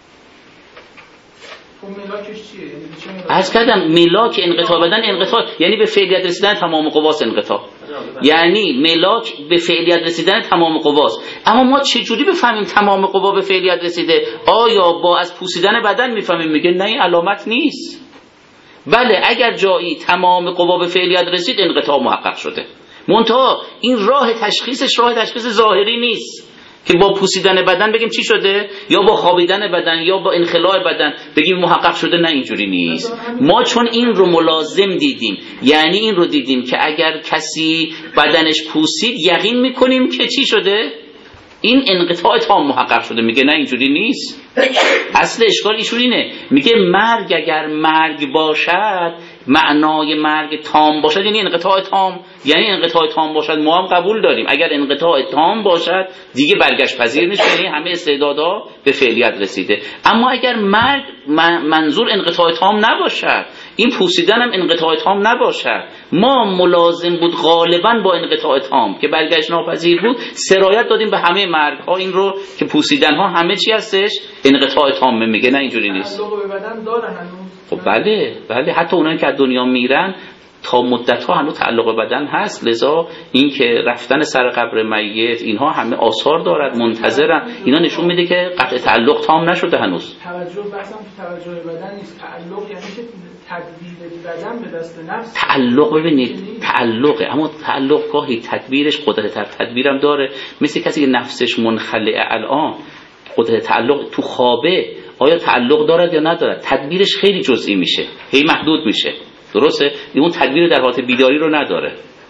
عرض کردم ملاک انقطاع بدن انقطاع یعنی به فعلیت رسیدن تمام قواس انقطاع، یعنی ملاک به فعلیت رسیدن تمام قواس. اما ما چجوری بفهمیم تمام قوا به فعلیت رسیده؟ آیا با از پوسیدن بدن میفهمیم؟ میگه نه این علامت نیست. بله اگر جایی تمام قوا به فعلیت رسید انقطاع محقق شده، منتها این راه تشخیصش راه تشخیص ظاهری نیست که با پوسیدن بدن بگیم چی شده یا با خوابیدن بدن یا با انخلاع بدن بگیم محقق شده. نه اینجوری نیست. ما چون این رو ملازم دیدیم، یعنی این رو دیدیم که اگر کسی بدنش پوسید یقین میکنیم که چی شده، این انقطاع تام محقق شده. میگه نه اینجوری نیست. اصل اشکال ایشون اینه، میگه مرگ اگر مرگ باشد، معنای مرگ تام باشد یعنی انقطاع تام، یعنی انقطاع تام باشد ما هم قبول داریم. اگر انقطاع تام باشد دیگه برگشت پذیر نیست، یعنی همه استعدادها به فعلیت رسیده. اما اگر مرگ منظور انقطاع تام نباشد، این پوسیدن هم انقطاع تام نباشد، ما ملازم بود غالبا با انقطاع تام که برگشت ناپذیر بود سرایت دادیم به همه مرگ ها این رو که پوسیدن ها همه چی هستش انقطاع تام. میگه نه اینجوری نیست. تعلق به بدن داره هنوز. خب بله حتی اونایی که از دنیا میرن تا مدت ها هنوز تعلق بدن هست. لذا این که رفتن سر قبر میت اینها همه آثار دارد، منتظرن. اینا نشون میده که قطع تعلق تام نشده هنوز. توجه بحثم توجه بدن نیست، تعلق یعنی که تدبیر بدن به دست نفس. تعلق ببینید تعلقه، اما تعلق گاهی تدبیرش قدرت تدبیرم داره. مثل کسی که نفسش منخلعه الان قدرت تعلق تو خوابه آیا تعلق دارد یا ندارد؟ تدبیرش خیلی جزئی میشه، خیلی محدود میشه. درسته؟ اون تدبیر در حالت بیداری رو نداره.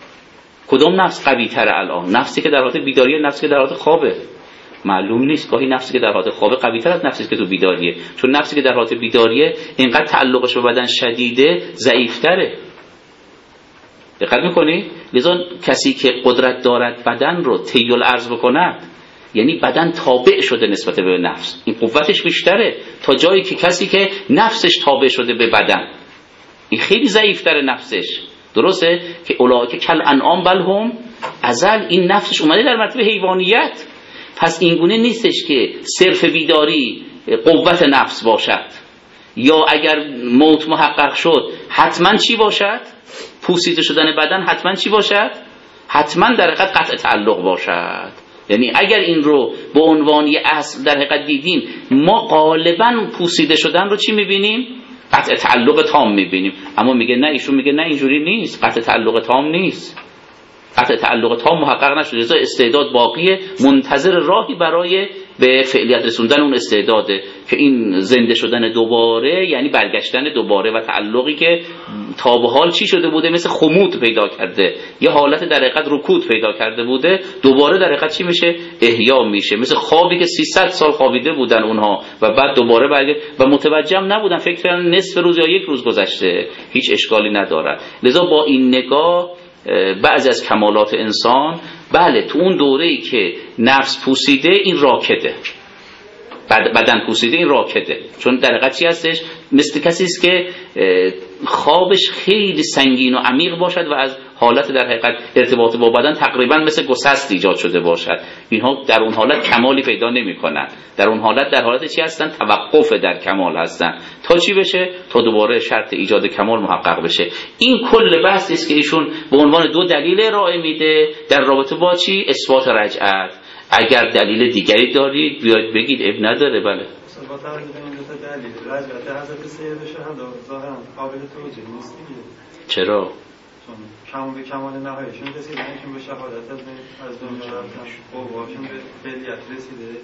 کدوم نفس قوی تره الان؟ نفسی که در حالت بیداریه، نفسی که در حالت خوابه؟ معلوم نیست. گاهی نفسی که در حالت خوابه قوی تر از نفسی که تو بیداریه، چون نفسی که در حالت بیداریه اینقدر تعلقش به بدن شدیده ضعیفتره. دقت میکنی؟ لذا کسی که قدرت دارد بدن رو طی الارض بکند یعنی بدن تابع شده نسبت به نفس، این قوتش بیشتره تا جایی که کسی که نفسش تابع شده به بدن این خیلی ضعیفتره نفسش. درسته که اولئک کل انعام بل هم ازل این نفسش اومده در مرتبه حیوانیت. پس اینگونه نیستش که صرف بیداری قوت نفس باشد، یا اگر موت محقق شد حتما چی باشد؟ پوسیده شدن بدن حتما چی باشد؟ حتما در حقیقت قطع تعلق باشد. یعنی اگر این رو به عنوان یه اصل در حقیقت دیدیم، ما غالبا پوسیده شدن رو چی میبینیم؟ قطع تعلق تام میبینیم. اما میگه نه، ایشون میگه نه اینجوری نیست، قطع تعلق تام نیست، قطع تعلق تام محقق نشده، لذا استعداد باقیه، منتظر راهی برای به فعلیت رسوندن اون استعداده که این زنده شدن دوباره، یعنی برگشتن دوباره و تعلقی که تا به حال چی شده بوده، مثل خمود پیدا کرده، یه حالت در حقیقت رکود پیدا کرده بوده، دوباره در حقیقت چی میشه؟ احیا میشه. مثل خوابی که 300 سال خوابیده بودن اونها و بعد دوباره برگشت و متوجه نبودن، فکر کردن نصف روز یا یک روز گذشته، هیچ اشکالی نداره. لذا با این نگاه بعضی از کمالات انسان، بله تو اون دوره‌ای که نفس پوسیده این راکده، بدن پوسیده این راکده، چون در حقیقت چی هستش؟ مثل کسی است که خوابش خیلی سنگین و عمیق باشد و از حالت در حقیقت ارتباط با بدن تقریبا مثل گسست ایجاد شده باشد. اینها در اون حالت کمالی پیدا نمی‌کنن، در اون حالت در حالت چی هستن؟ توقف در کمال هستن. تا چی بشه؟ تا دوباره شرط ایجاد کمال محقق بشه. این کل بحث است که ایشون به عنوان دو دلیل ارائه میده در رابطه با چی؟ اثبات رجعت. اگر دلیل دیگری دارید بیاید بگید، اب نداره. بله با توجه به این دو تا دلیل، رجعت حضرت سید شهدا ظاهرا قابل توجیه نیست دیگه. چرا؟ چون کمون به کمال نهاییشون رسیدنشون به شهادت از دنیا رفتن، قواشون به فعلیت رسیده.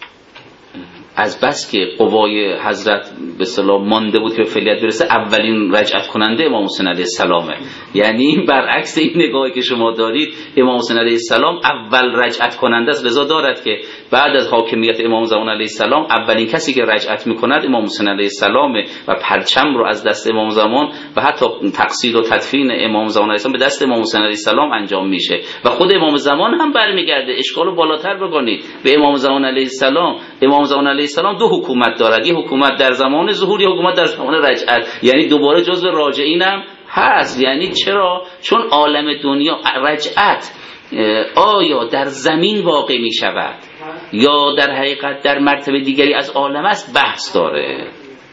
از بس که قوای حضرت به اصطلاح مانده بود که به فعلیت برسه، اولین رجعت کننده امام حسین علیه السلامه. یعنی برعکس این نگاهی که شما دارید، امام حسین علیه السلام اول رجعت کننده است. لذا دارد که بعد از حاکمیت امام زمان علیه السلام اولین کسی که رجعت میکند امام حسین علیه السلامه و پرچم رو از دست امام زمان و حتی تقصیر و تدفین امام زمان علیه السلام به دست امام حسین علیه السلام انجام میشه و خود امام زمان هم برمیگرده. اشکال رو بالاتر بگونید به امام زمان علیه السلام. امام زمان علیه السلام دو حکومت دارد، یه حکومت در زمان ظهور، یه حکومت در زمان رجعت، یعنی دوباره جزء راجعین هم هست. یعنی چرا؟ چون عالم دنیا رجعت آیا در زمین واقع می شود یا در حقیقت در مرتبه دیگری از عالم است، بحث داره.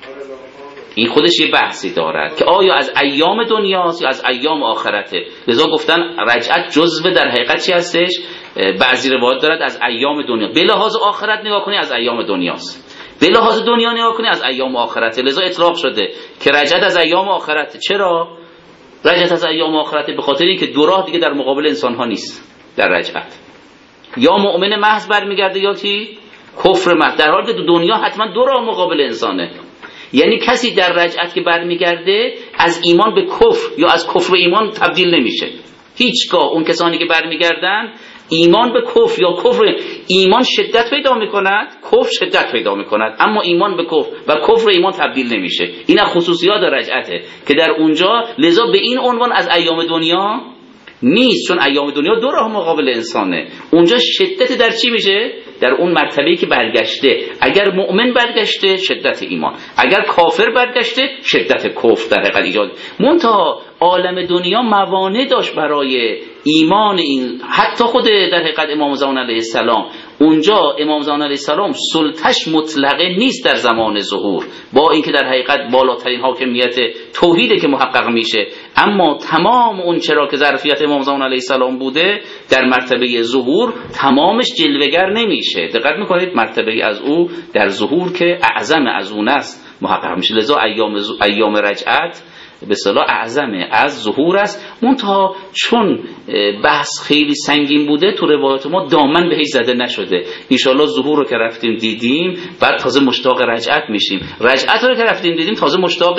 این خودش یه بحثی دارد که آیا از ایام دنیاست یا از ایام آخرته. لذا گفتن رجعت جزء در حقیقت چی هستش؟ بعضی روایت دارد از ایام دنیا. به لحاظ آخرت نگاه کنی از ایام دنیاست، به لحاظ دنیا نگاه کنی از ایام آخرته. لذا اطلاق شده که رجعت از ایام آخرته. چرا رجعت از ایام آخرته؟ به خاطر اینکه دو راه دیگه در مقابل انسان ها نیست در رجعت. یا مؤمن محض برمیگرده یا کی؟ کفر محض. در حالی که دنیا حتما دو راه مقابل انسانه. یعنی کسی در رجعت که برمیگرده از ایمان به کفر یا از کفر به ایمان تبدیل نمیشه هیچگاه. اون کسانی که برمیگردن ایمان به کفر یا کفر، ایمان شدت پیدا میکند، کفر شدت پیدا میکند، اما ایمان به کفر و کفر ایمان تبدیل نمیشه. این از خصوصیات رجعته که در اونجا لذا به این عنوان از ایام دنیا نیست، چون ایام دنیا دو راه مقابل انسانه. اونجا شدت در چی میشه؟ در اون مرتبه‌ای که برگشته. اگر مؤمن برگشته شدت ایمان، اگر کافر برگشته شدت کفر در حقیقت ایجاد. منتها عالم دنیا موانع داشت برای ایمان این، حتی خود در حقیقت امام زمان علیه السلام. اونجا امام زمان علیه السلام سلطش مطلقه نیست در زمان ظهور، با اینکه در حقیقت بالاترین حاکمیت توحیده که محقق میشه، اما تمام اون چرا که ظرفیت امام زمان علیه السلام بوده در مرتبه ظهور تمامش جلوه‌گر نمیشه. دقت میکنید مرتبه از او در ظهور که اعظم از اون است محقق میشه. لذا ایام رجعت به اصطلاح اعظمه از ظهور است. منتها چون بحث خیلی سنگین بوده تو روایات ما دامن بهش زده نشده. انشالله ظهور رو که رفتیم دیدیم بعد تازه مشتاق رجعت میشیم، رجعت رو که رفتیم دیدیم تازه مشتاق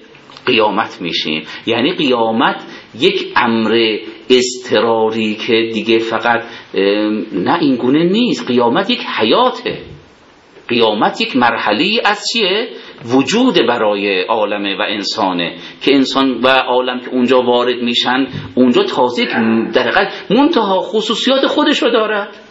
قیامت میشیم. یعنی قیامت یک امر اضطراری که دیگه فقط نه این گونه نیست. قیامت یک حیاته، قیامت یک مرحله از چیه؟ وجود برای عالم و انسانه که انسان و عالم که اونجا وارد میشن اونجا تازه در حقیقت منتها خصوصیات خودش رو دارد.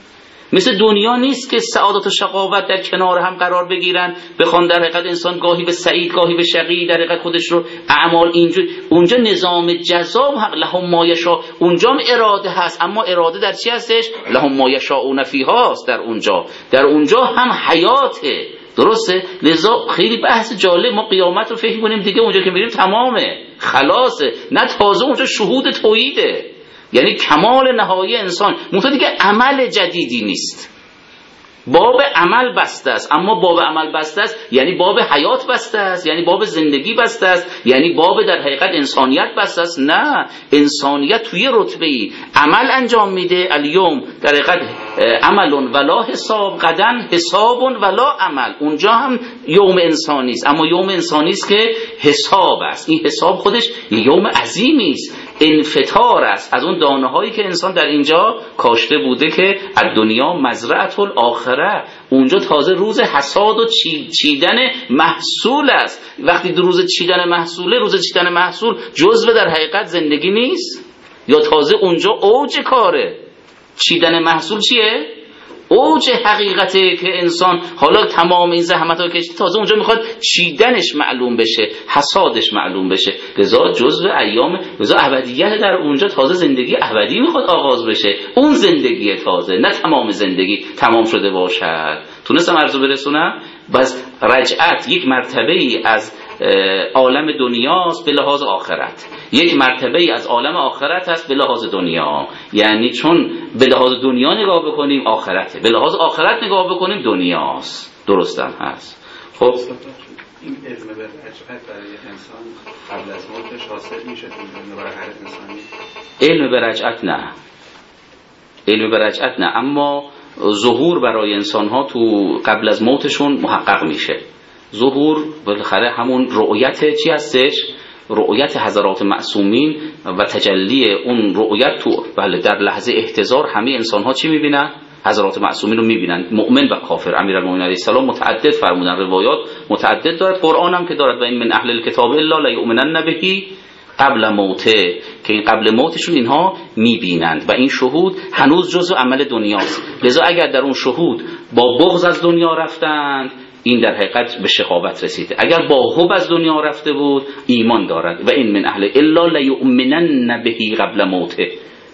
مثل دنیا نیست که سعادت و شقاوت در کنار هم قرار بگیرن، بخوان در حقیقت انسان گاهی به سعید گاهی به شقی در حقیقت خودش رو اعمال اونجا نظام جزا لهم ما یشاء، اونجا هم اراده هست، اما اراده در چی هستش؟ لهم ما یشاءون فیها است. در اونجا هم حیاته. درسته؟ لذا خیلی بحث جالب، ما قیامت رو فکر کنیم دیگه اونجا که میریم تمامه، خلاصه، نه تازه اونجا شهود توحیده، یعنی کمال نهایی انسان. منتها دیگه عمل جدیدی نیست، باب عمل بسته است. اما باب عمل بسته است یعنی باب حیات بسته است، یعنی باب زندگی بسته است، یعنی باب در حقیقت انسانیت بسته است. نه، انسانیت توی رتبه‌ای عمل انجام میده. الیوم در حقیقت عمل ولا حساب، غدن حساب ولا عمل. اونجا هم یوم انسانی است، اما یوم انسانی است که حساب است. این حساب خودش یوم عظیمی است، انفطار است از اون دانه هایی که انسان در اینجا کاشته بوده که از دنیا مزرعه الاخره. اونجا تازه روز حصاد و چیدن محصول است. وقتی روز چیدن محصوله، روز چیدن محصول جزو در حقیقت زندگی نیست، یا تازه اونجا اوج کاره. چیدن محصول چیه؟ اوج حقیقته که انسان حالا تمام این زحمت‌ها کشید، تازه اونجا میخواد چیدنش معلوم بشه، حصادش معلوم بشه. لذا جزء ایام، لذا ابدیت در اونجا تازه زندگی ابدی میخواد آغاز بشه. اون زندگی تازه، نه تمام زندگی تمام شده باشد. تونستم عرضو برسونم؟ بس رجعت یک مرتبه ای از عالم دنیاست به لحاظ آخرت، یک مرتبه ای از عالم آخرت هست به لحاظ دنیا. یعنی چون به لحاظ دنیا نگاه بکنیم آخرته، به لحاظ آخرت نگاه بکنیم دنیاست. درستم هست. خب این علم به رجعت برای انسان قبل از موتش حاصل میشه برای هر انسانی؟ علم به رجعت نه، علم به رجعت نه، اما ظهور برای انسان ها تو قبل از موتشون محقق میشه. ظهور بالاخره همون رؤیت چی هستش؟ رؤیت حضرات معصومین و تجلی اون رؤیت تو بله در لحظه احتضار همه انسان ها چی میبینن؟ حضرات معصومین رو میبینن، مؤمن و کافر. امیرالمومنین علیه السلام متعدد فرمودن، روایات متعدد دارد، قرآن هم که دارد و این من اهل الکتاب الا لیؤمنن به قبل موته، که این قبل موتشون اینها میبینند و این شهود هنوز جزء عمل دنیاست. لذا اگر در اون شهود با بغض از دنیا رفتند، این در حقیقت به شقاوت رسیده. اگر با حب از دنیا رفته بود، ایمان دارد. و این من اهل الا لیؤمنن به قبل موته،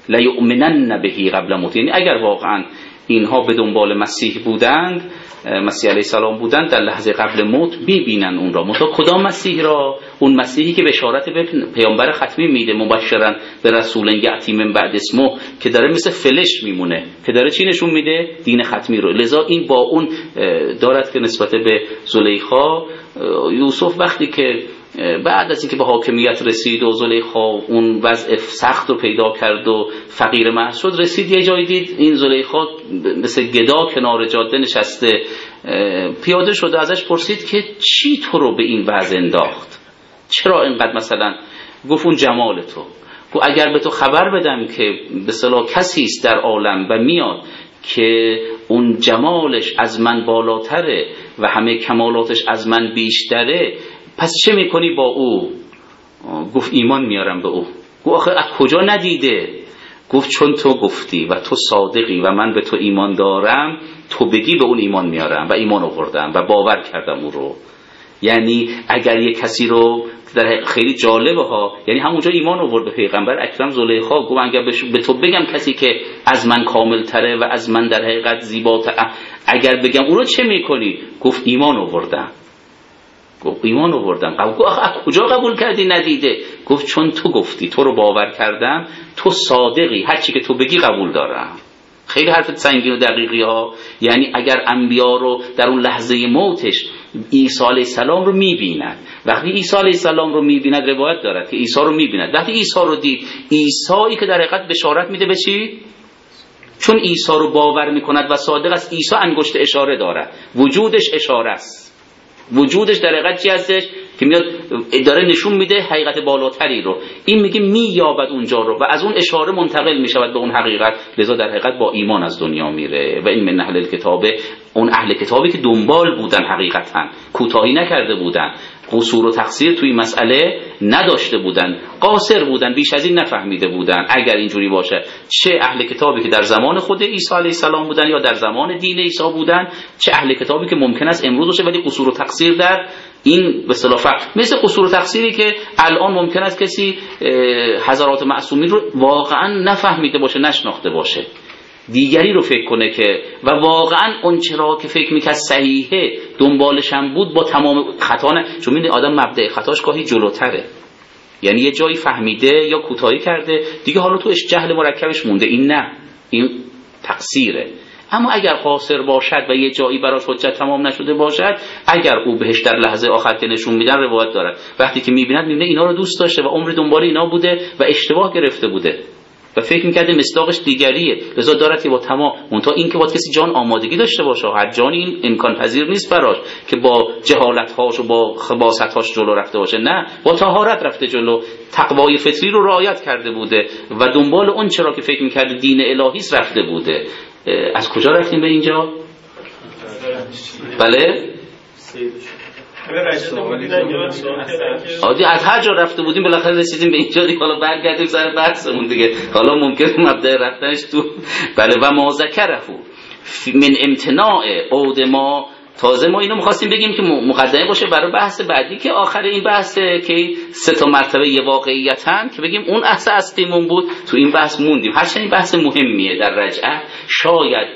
لیؤمنن به قبل موته، یعنی اگر واقعا اینها به دنبال مسیح بودند، مسیح علیه السلام بودند، در لحظه قبل موت میبینن اون را. منتها کدام مسیح را؟ اون مسیحی که بشارت به پیامبر ختمی میده، مبشرا به رسول یأتی من بعد اسمه، که داره مثل فلش میمونه، که داره چی نشون میده؟ دین ختمی رو. لذا این با اون دارد که نسبت به زلیخا، یوسف وقتی که بعد از اینکه به حاکمیت رسید و زلیخا اون وضع سخت رو پیدا کرد و فقیر محض شد، رسید یه جایی دید این زلیخا مثل گدا کنار جاده نشسته، پیاده شد و ازش پرسید که چی تو رو به این وضع انداخت؟ چرا اینقدر مثلا؟ گفت اون جمال تو. گفت اگر به تو خبر بدم که به اصطلاح کسی است در عالم و میاد که اون جمالش از من بالاتره و همه کمالاتش از من بیشتره، پس چه میکنی با او؟ گفت ایمان میارم به او. گفت آخه از کجا ندیده؟ گفت چون تو گفتی و تو صادقی و من به تو ایمان دارم، تو بگی به اون ایمان میارم و ایمان آوردم و باور کردم او رو. یعنی اگر یک کسی رو در خیلی جالبه ها، یعنی همونجا ایمان آورد به پیغمبر اکرم زلیخا. گفت اگر به تو بگم کسی که از من کامل تره و از من در حقیقت زیباتره، اگر بگم او رو چه میکنی؟ گفت ایمان آوردم. گفت ایمان آوردم. گفت آخه کجا قبول کردی ندیده؟ گفت چون تو گفتی، تو رو باور کردم، تو صادقی، هر چی که تو بگی قبول دارم. خیلی حرف سنگین و دقیقی ها. یعنی اگر انبیا رو در اون لحظه موتش عیسی علیه السلام رو میبیند، وقتی عیسی علیه السلام رو میبیند، روایت دارد که عیسی رو میبیند، وقتی عیسی رو دید، عیسی که در حقیقت بشارت میده به چی؟ چون عیسی رو باور میکند و صادق است، عیسی انگشت اشاره دارد، وجودش اشاره است، وجودش در حقیقت چی هستش؟ که میاد داره نشون میده حقیقت بالاتری رو، این میگه مییابد اونجا رو و از اون اشاره منتقل میشود به اون حقیقت، لذا در حقیقت با ایمان از دنیا میره. و این من اهل الکتاب، اون اهل کتابی که دنبال بودن، حقیقتا کوتاهی نکرده بودن، قصور و تقصیر توی مسئله نداشته بودن، قاصر بودن، بیش از این نفهمیده بودن. اگر اینجوری باشه، چه اهل کتابی که در زمان خود عیسی علیه السلام بودن یا در زمان دین عیسی بودن، چه اهل کتابی که ممکن است امروز باشه ولی قصور و تقصیر در این به اصطلاح مثل قصور و تقصیری که الان ممکن است کسی حضرات معصومین رو واقعا نفهمیده باشه، نشناخته باشه، دیگری رو فکر کنه که و واقعا اون چرا که فکر میکرد صحیحه دنبالش هم بود با تمام خطا نه، چون این آدم مبدأ خطاش گاهی جلوتره، یعنی یه جایی فهمیده یا کوتاهی کرده دیگه حالا توش جهل مرکبش مونده، این نه، این تقصیره. اما اگر قاصر باشد و یه جایی براش حجت تمام نشده باشد، اگر او بهش در لحظه آخر که نشون میدن روایت دارد، وقتی که میبیند میبینه اینا رو دوست داشته و عمر دنبال اینا بوده و اشتباه گرفته بوده و فکر میکرده مصداقش دیگریه، لذا دارد که با تمام منتها این که باید کسی جان آمادگی داشته باشه، هر جانی این امکان پذیر نیست براش که با جهالت‌هاش و با خباثت‌هاش جلو رفته باشه، نه، با طهارت رفته جلو، تقوای فطری رو رعایت کرده بوده و دنبال اون چرا که فکر میکرده دین الهی است رفته بوده. از کجا رفتیم به اینجا؟ بله؟ عادی از هر جا رفته بودیم بالاخره رسیدیم به اینجا دیگه، حالا برگردیم سر بحثمون دیگه، حالا ممکن مبدأ رفتنش تو. بله و ما ذکره من امتناع عود ما، تازه ما اینو می‌خواستیم بگیم که مقدمه باشه برای بحث بعدی که آخر این بحثه که 3 مرتبه واقعیتن که بگیم اون اصلیمون بود، تو این بحث موندیم. هرچند این بحث مهمیه در رجعت، شاید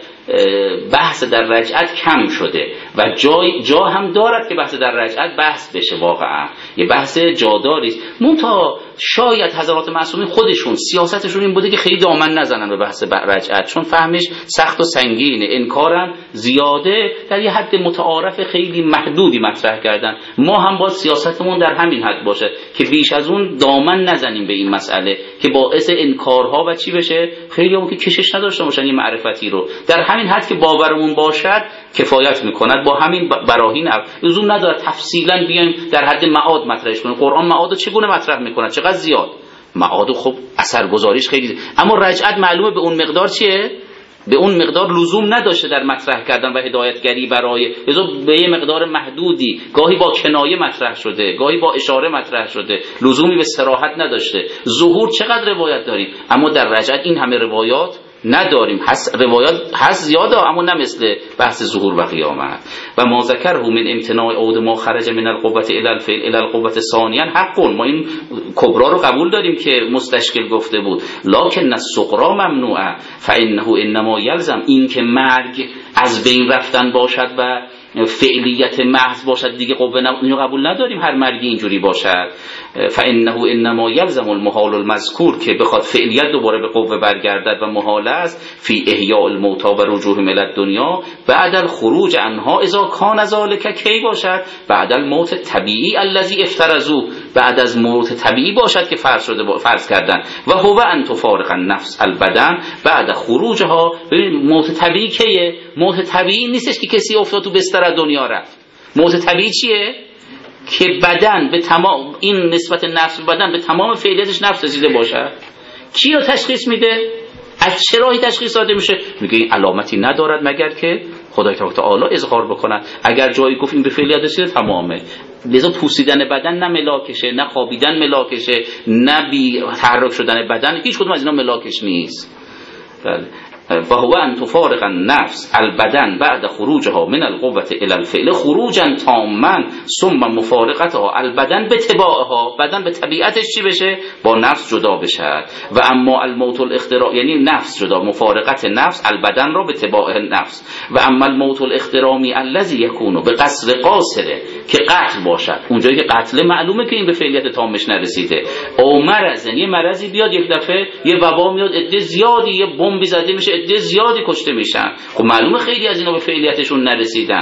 بحث در رجعت کم شده و جا هم دارد که بحث در رجعت بحث بشه، واقعا یه بحث جاداری است. منتها شاید حضرات معصومین خودشون سیاستشون این بوده که خیلی دامن نزنن به بحث رجعت، چون فهمش سخت و سنگینه، انکارم زیاده، در یه حد متعارف خیلی محدودی مطرح کردن. ما هم باید سیاستمون در همین حد باشه که بیش از اون دامن نزنیم به این مسئله که باعث انکارها و چی بشه، خیلی هم که کشش نداشته باشن این معرفتی رو، در همین حد که باورمون باشد کفایت میکند. با همین براهین لزوم نداره تفصیلا بیایم در حد معاد مطرحش کنیم. قرآن معاد چگونه مطرح میکنه؟ چقدر زیاد معاد، خب اثرگذاریش خیلی زیاد. اما رجعت معلومه به اون مقدار چیه؟ به اون مقدار لزوم نداشته در مطرح کردن و هدایتگری برای، به یه مقدار محدودی، گاهی با کنایه مطرح شده، گاهی با اشاره مطرح شده، لزومی به صراحت نداشته. ظهور چقدر روایت داریم، اما در رجعت این همه روایات نداریم. روایات هست زیاده اما نه مثل بحث ظهور و قیامت. و ما ذکره من امتناع عود ما خرج من القوة الى الفعل الى القوة ثانیا حق، ما این کبرا رو قبول داریم که مستشکل گفته بود، لکن الصغرا ممنوعه فانه انما یلزم، این که مرگ از بین رفتن باشد و فعلیت محض باشد دیگه قوه اینو قبول نداریم، هر مرگی اینجوری باشد. فانه انما یلزم المحال المذکور، که بخواد فعلیت دوباره به قوه برگردد و محال است، فی احیاء الموتى و رجوعهم الی الدنیا بعد الخروج عنها اذا کان ذلک، کی باشد؟ بعد الموت طبیعی الذی افترضوه، بعد از موت طبیعی باشد که فرض کردن. و هو ان تفارق النفس البدن بعد خروجها. ببین موت طبیعی کیه؟ موت طبیعی نیستش که کسی افتاد تو بستر دنیا رفت. موت طبیعی چیه؟ که بدن به تمام، این نسبت نفس به بدن به تمام فعالیتش نفس رسیده باشه. کی رو تشخیص میده؟ از چه راهی تشخیص داده میشه؟ میگه این علامتی ندارد مگر که خدای تعالی اظهار بکند. اگر جایی گفت این به فعالیت رسیده تمامه. لذا پوسیدن بدن نه ملاکشه، نه خوابیدن ملاکشه، نه بی تحرک شدن بدن، هیچ کدوم از اینا ملاکش نیست. بله. و هو ان تفارق النفس البدن بعد خروجها من القوة الى الفعل خروجا تاما ثم مفارقتها البدن بتباعها، بدن به طبیعتش چی بشه؟ با نفس جدا بشه. و اما الموت الاختراع، یعنی نفس جدا، مفارقت نفس البدن را به تباع نفس. و اما الموت الاخترامی الذی یکون به قصر قاصره، که قتل باشد، اونجایی که قتل معلومه که این به فعلیت تامش نرسیده. او مرض، یه مرضی بیاد یک دفعه، یه وبا میاد، عده زیادی، یه بمبی زده میشه، عده زیادی کشته میشن، خب معلومه خیلی از اینا به فعلیتشون نرسیدن.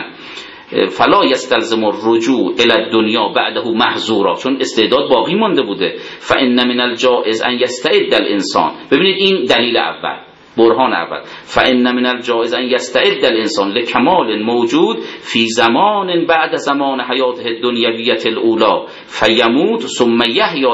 فلا یستلزم الرجوع الی الدنیا بعده محظورا، چون استعداد باقی مانده بوده. فان من الجائز ان یستعد الانسان. ببینید این دلیل اول، برهان اول فإن من الجائز ان یستعد الانسان لکمال موجود فی زمان بعد زمان حیاته الدنیویه الاولی فیموت ثم یحیا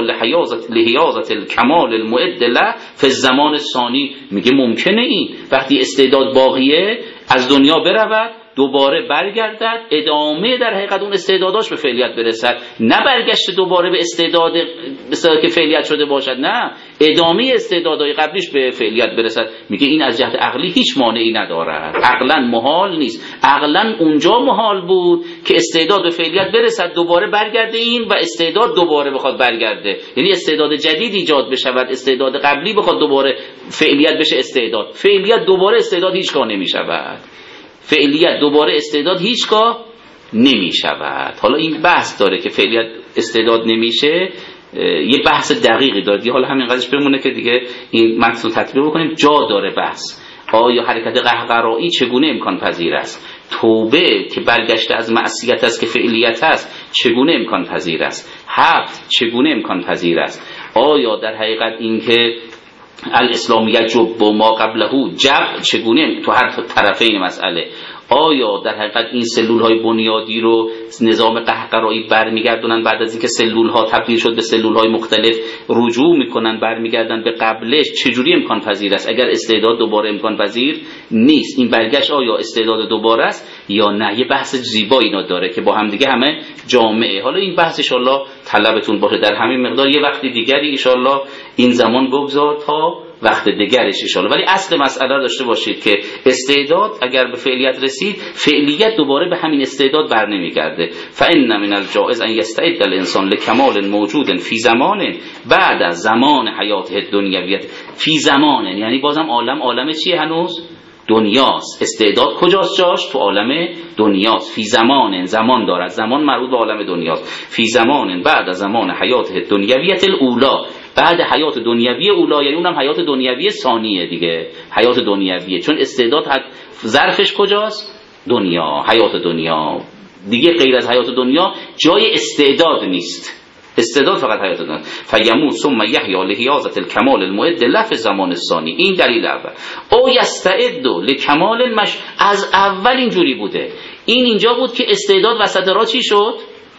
لحیازة الکمال المعد له فی الزمان الثانی. میگه ممکنه این وقتی استعداد باقیه از دنیا برود دوباره برگردد ادامه در حقیقت اون استعداداش به فعلیت برسد، نه برگشت دوباره به استعداد که فعلیت شده باشد، نه ادامه استعدادهای قبلیش به فعلیت برسد. میگه این از جهت عقلی هیچ مانعی ندارد، عقلا محال نیست. عقلا اونجا محال بود که استعداد به فعلیت برسد دوباره برگرده این و استعداد دوباره بخواد برگرده، یعنی استعداد جدید ایجاد بشود، استعداد قبلی بخواد دوباره فعلیت بشه استعداد، فعلیت دوباره استعداد هیچگاه نمیشود، فعلیت دوباره استعداد هیچگاه نمی شود. حالا این بحث داره که فعلیت استعداد نمیشه، یه بحث دقیقی داره دیگه، حالا همین قضیهش بمونه که دیگه این متن رو تطبیق بکنیم. جا داره بحث آیا حرکت قهقرایی چگونه امکان پذیر است، توبه که برگشته از معصیت است که فعلیت است چگونه امکان پذیر است، حفظ چگونه امکان پذیر است، آیا در حقیقت این که الاسلام یجب و ما قبله جب چگونه تو هر طرفین مسئله، آیا در حقیقت این سلول های بنیادی رو نظام قهقرایی برمیگردونن بعد از اینکه سلول ها تبدیل شد به سلول های مختلف رجوع میکنن برمیگردن به قبلش، چجوری امکان پذیر است اگر استعداد دوباره امکان پذیر نیست؟ این برگشت آیا استعداد دوباره است یا نه؟ یه بحث زیبایی اینا داره که با هم دیگه همه جامعه. حالا این بحث ان شاء الله طلبتون باشه در همین مقدار، یه وقتی دیگری ان شاء الله این زمان بگذار تا وقت دیگرش ان شاء الله. ولی اصل مسئله داشته باشید که استعداد اگر به فعلیت رسید، فعلیت دوباره به همین استعداد بر نمیگرده. فإن من الجائز ان یستعد الانسان لکمال موجود فی زمان بعد از زمان حیاته الدنیویه. فی زمان یعنی بازم عالم چیه؟ هنوز دنیاست. استعداد کجاست؟ جاش تو عالم دنیاست. فی زمان، زمان دارد، زمان مربوط به عالم دنیاست. فی زمان بعد از زمان حیاته الدنیویه الاولی، بعد حیات دنیوی اولا، یعنی اونم حیات دنیوی ثانیه دیگه، حیات دنیویه، چون استعداد ظرفش کجاست؟ دنیا، حیات دنیا دیگه. غیر از حیات دنیا جای استعداد نیست، استعداد فقط حیات دنیا. فیموت ثم یحیا لحیازة الکمال المعد له فی الزمان الثانی. این دلیل اول. او یستعد لکمال از اول اینجوری بوده، این اینجا بود که استعداد وسط راه چی شد؟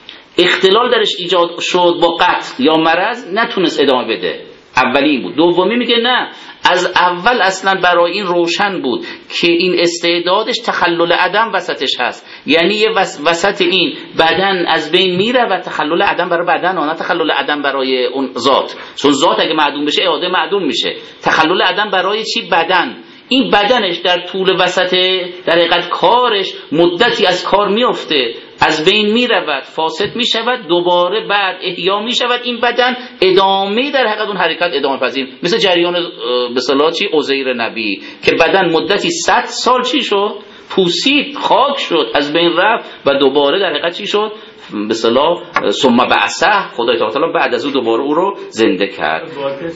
اختلال درش ایجاد شد با قتل یا مرض، نتونست ادامه بده. اولی این بود. دومی میگه نه، از اول اصلا برای این روشن بود که این استعدادش تخلل عدم وسطش هست، یعنی یه وسط این بدن از بین میره و تخلل عدم برای بدن، نه تخلل عدم برای اون ذات، چون ذات اگه معدوم بشه اعاده معدوم میشه. تخلل عدم برای چی؟ بدن. این بدنش در طول وسط در حقیقت کارش مدتی از کار میفته، از بین می رود، فاسد می شود، دوباره بعد احیا می شود این بدن، ادامه در حقیقت اون حرکت ادامه پذیر، مثل جریان به اصطلاح چی؟ عزیر نبی که بدن مدتی 100 سال چی شد؟ پوسید، خاک شد، از بین رفت و دوباره در حقیقت چی شد؟ به اصطلاح ثم بعثه، خدای تعالی بعد از اون دوباره او رو زنده کرد.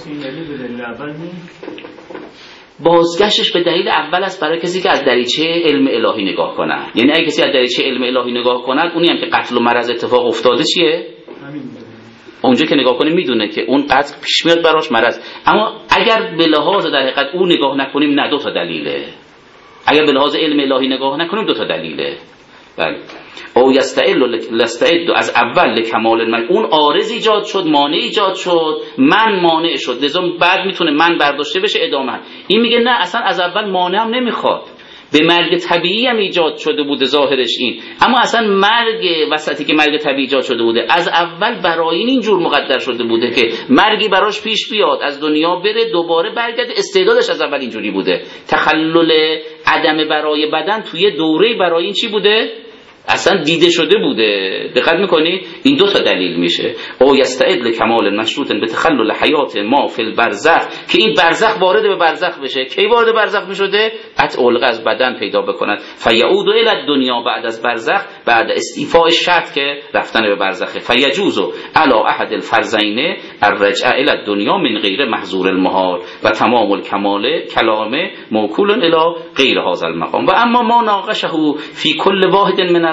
بازگشتش به دلیل اول است برای کسی که از دریچه علم الهی نگاه کنه. یعنی اگه کسی از دریچه علم الهی نگاه کنه، اونی هم که قتل و مرض اتفاق افتاده چیه؟ اونجا که نگاه کنه میدونه که اون قتل پیش میاد براش، مرض. اما اگر به لحاظ در حقیقت اون نگاه نکنیم، نه، دو تا دلیله. اگر به لحاظ علم الهی نگاه نکنیم، دو تا دلیله. بله. او یستعد از اول لکمال من، اون عارض ایجاد شد، مانع ایجاد شد، من مانع شد، لذا بعد میتونه من برداشته بشه ادامه. این میگه نه، اصلا از اول مانع هم نمیخواد، به مرگ طبیعی هم ایجاد شده بوده ظاهرش این، اما اصلا مرگ وسطی که مرگ طبیعی ایجاد شده بوده از اول برای این جور مقدر شده بوده که مرگی براش پیش بیاد، از دنیا بره، دوباره برگرده. استعدادش از اول اینجوری بوده. تخلل عدم برای بدن توی دوره برای این چی بوده؟ اصلا دیده شده بوده. دقت میکنی؟ این دو تا دلیل میشه. او یستعد لکمال مشروط به تخلل حیات ما فی البرزخ، که این برزخ وارد به برزخ بشه. کی وارد برزخ میشده؟ قطع علقه از بدن پیدا بکند. فیعود الی الدنیا بعد از برزخ، بعد استیفاء شرط که رفتن به برزخه. فیجوز علی احد الفرزین الرجع الی الدنیا من غیر محظور المحال و تمام الکمال کلام موکول الی غیر هذا المقام. و اما ما ناقشه فی کل واحد من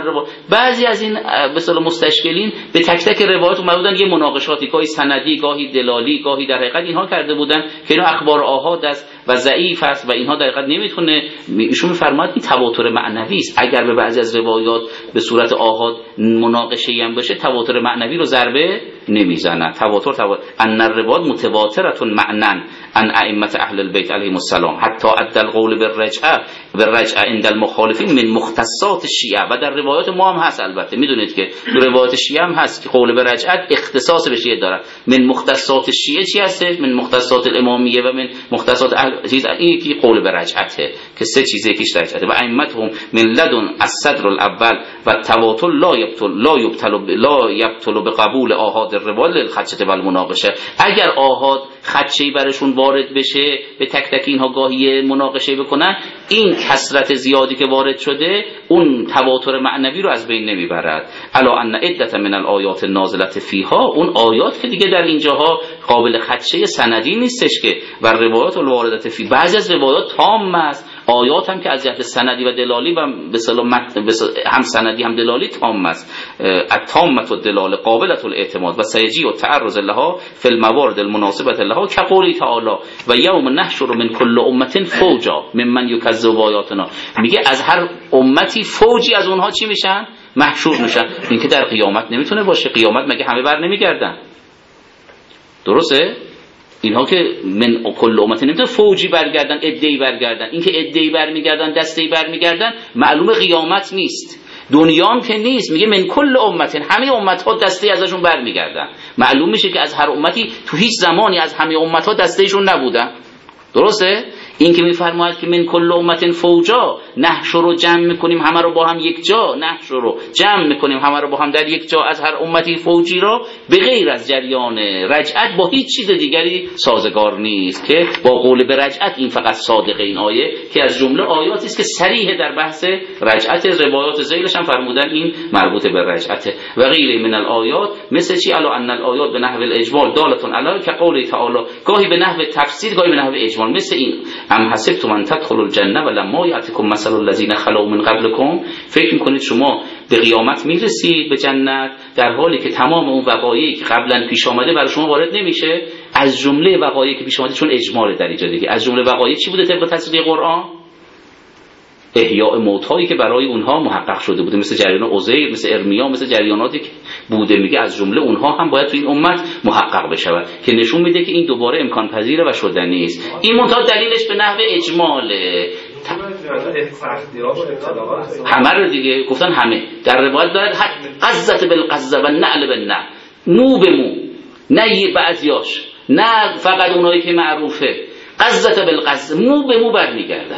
الروایات. بعضی از این به اصطلاح مستشکلین به تک تک روایات اومده بودن یه مناقشاتی، گاهی سندی، گاهی دلالی، گاهی در حقیقت اینها کرده بودن که اینا اخبار آحاد است و ضعیف است و اینها در حقیقت نمیتونه. ایشون میفرماید این تواتر معنوی است. اگر به بعضی از روایات به صورت آحاد مناقشه‌ای هم بشه، تواتر معنوی رو ضربه نمیزنه. تواتر ان الروایات متواتره معنن ان ائمه اهل البیت علیهم السلام حتی ادى القول بالرجعه عند المخالفین من مختصات الشیعه. و در روایات ما هم هست، البته میدونید که تو روایات شیعه هم هست که قول به رجعت اختصاص به شیعه داره. من مختصات الشیعه چی هست؟ من مختصات الامامیه و من مختصات اهل چیز این که قول به رجعته که سه چیزه یکیش رجعته. و ائمتهم من لدن الصدر الاول و التواتر لا یبطل بقبول آحاد الروایات للخدشه والمناقشه. اگر آحاد خدشه‌ای برشون وارد بشه، به تک تک اینها گاهی مناقشه بکنن، این کثرت زیادی که وارد شده اون تواتر معنوی رو از بین نمیبرد. الا ان عدة من الآیات النازله فیها، اون آیات که دیگه در اینجاها قابل خدشه سندی نیستش که. و روایات الوارده فی، بعضی از روایات تام است، آیات هم که از جهت سندی و دلالی و به هم سندی هم دلالی تام است. التامه الدلاله قابله الاعتماد و سیجی و تعرض لها فی الموارد المناسبه لها كقوله تعالی و یوم نحشر من کل امه فوجا ممن یکذب آیاتنا. میگه از هر امتی فوجی از اونها چی میشن؟ محشور میشن. این که در قیامت نمیتونه باشه. قیامت مگه همه بر نمیگردن؟ درسته؟ اینها که من کل امت نمیتونه فوجی برگردن، عده‌ای برگردن. این که عده‌ای برمیگردن، دسته‌ای برمیگردن، معلومه قیامت نیست. دنیام که نیست. میگه من کل امت، همه امت‌ها دسته ازشون برمیگردن. معلوم میشه که از هر امتی تو هیچ زمانی از همه امت‌ها دستهشون نبودن. درسته؟ این که میفرماید که من کل امت فوجا، نحشر رو جمع میکنیم همه رو با هم یک جا، نحشر رو جمع میکنیم همه رو با هم در یک جا، از هر امتی فوجی رو به غیر از جریان رجعت با هیچ چیز دیگری سازگار نیست که با قول به رجعت. این فقط صادق این آیه که از جمله آیاتی است که صریح در بحث رجعت. روایات ذیلش هم فرمودن این مربوط به رجعت. و غیر من الآیات مثل چی؟ الا ان الآیات به نحو الاجمال دالتون علی که قول تعالی، گاهی به نحو تفسیر، گاهی به نحو اجمال. مثل این ام حسبتم ان تدخلوا الجنه ولما یأتکم مثل الذین خلوا من قبلکم. فکر میکنید شما به قیامت میرسید به جنت در حالی که تمام اون وقایعی که قبلا پیش آمده برای شما وارد نمیشه؟ از جمله وقایعی که پیش آمده، چون اجمال در اینجا دیگه، از جمله وقایع چی بوده طبق تصریح قرآن؟ احیاء موتایی که برای اونها محقق شده بوده، مثل جریان عزیر، مثل ارمیا، مثل جریاناتی که بوده. میگه از جمله اونها هم باید تو این امت محقق بشه که نشون میده که این دوباره امکان پذیره و شدنی است. این منتها دلیلش به نحو اجماله. همه رو دیگه گفتن، همه در روایت دارد قزت بالقزه و نعل بالنعل، مو به مو، نه بعضیاش، نه فقط اونایی که معروفه. قزت بالقزه، مو به مو برمیگردن.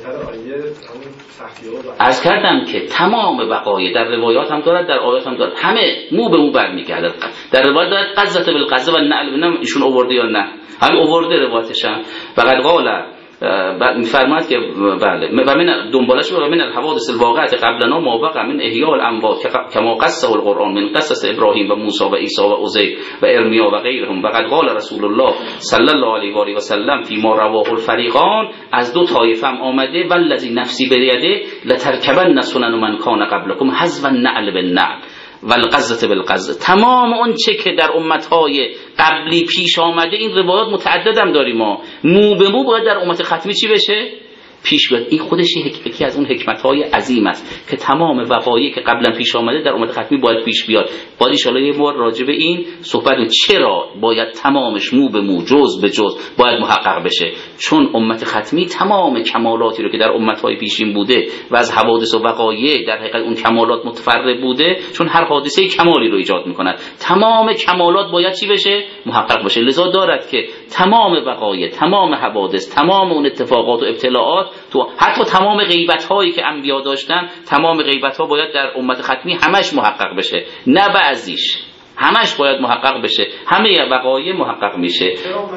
عرض کردم که تمام وقایع در روایات هم دارد، در آیات هم دارد، همه مو به مو برمیگردن. در روایت دارد قزت بالقزه و نعل بالنعل. ایشون آورده یا نه؟ هم آورده روایتش هم. فقط قال میفرماید که بله و من دنبالش و من الحوادث الواقعه قبلنا ما وقع من احیاء الاموات کما قصه القرآن من قصص ابراهیم و موسی و عیسی و عزیر و ارمیا و غیرهم. وقد قال رسول الله صلی الله علیه و آله و سلم فی ما رواه الفریقان، از دو طایفه هم آمده والذی نفسی بیده لترکبن سنن من کان قبلکم حذو النعل بالنعل والقزة بالقزة. تمام اون چه که در امتهای قبلی پیش آمده، این روایات متعدد هم داریم ما، مو به مو باید در امت ختمی چی بشه؟ پیش بیاد. این خودش یکی از اون حکمت‌های عظیم است که تمام وقایعی که قبلا پیش آمده در امت ختمی باید پیش بیاد. باید ان شاءالله یه بار راجع به این صحبت کنیم چرا باید تمامش مو به مو، جز به جز باید محقق بشه. چون امت ختمی تمام کمالاتی رو که در امت‌های پیشین بوده و از حوادث و وقایع در حقیقت اون کمالات متفرق بوده، چون هر حادثه کمالی رو ایجاد می‌کند، تمام کمالات باید چی بشه؟ محقق بشه. لذا دارد که تمام وقایع، تمام حوادث، تمام اون اتفاقات و ابتلاعات، تو حتی تمام غیبت هایی که انبیا داشتن، تمام غیبت ها باید در امت ختمی همش محقق بشه، نه بعضیش، همش باید محقق بشه. همه وقایع محقق میشه.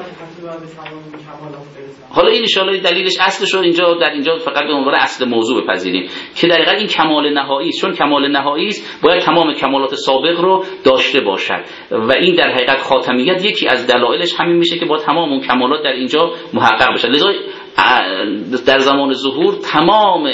حالا این ان شاء الله دلیلش اصلش رو اینجا در اینجا فقط به عنوان اصل موضوع بپذیریم که در حقیقت این کمال نهایی است. چون کمال نهایی است باید تمام کمالات سابق رو داشته باشد و این در حقیقت خاتمیت یکی از دلایلش همین میشه که با تمام اون کمالات در اینجا محقق بشه. لذا در زمان ظهور تمام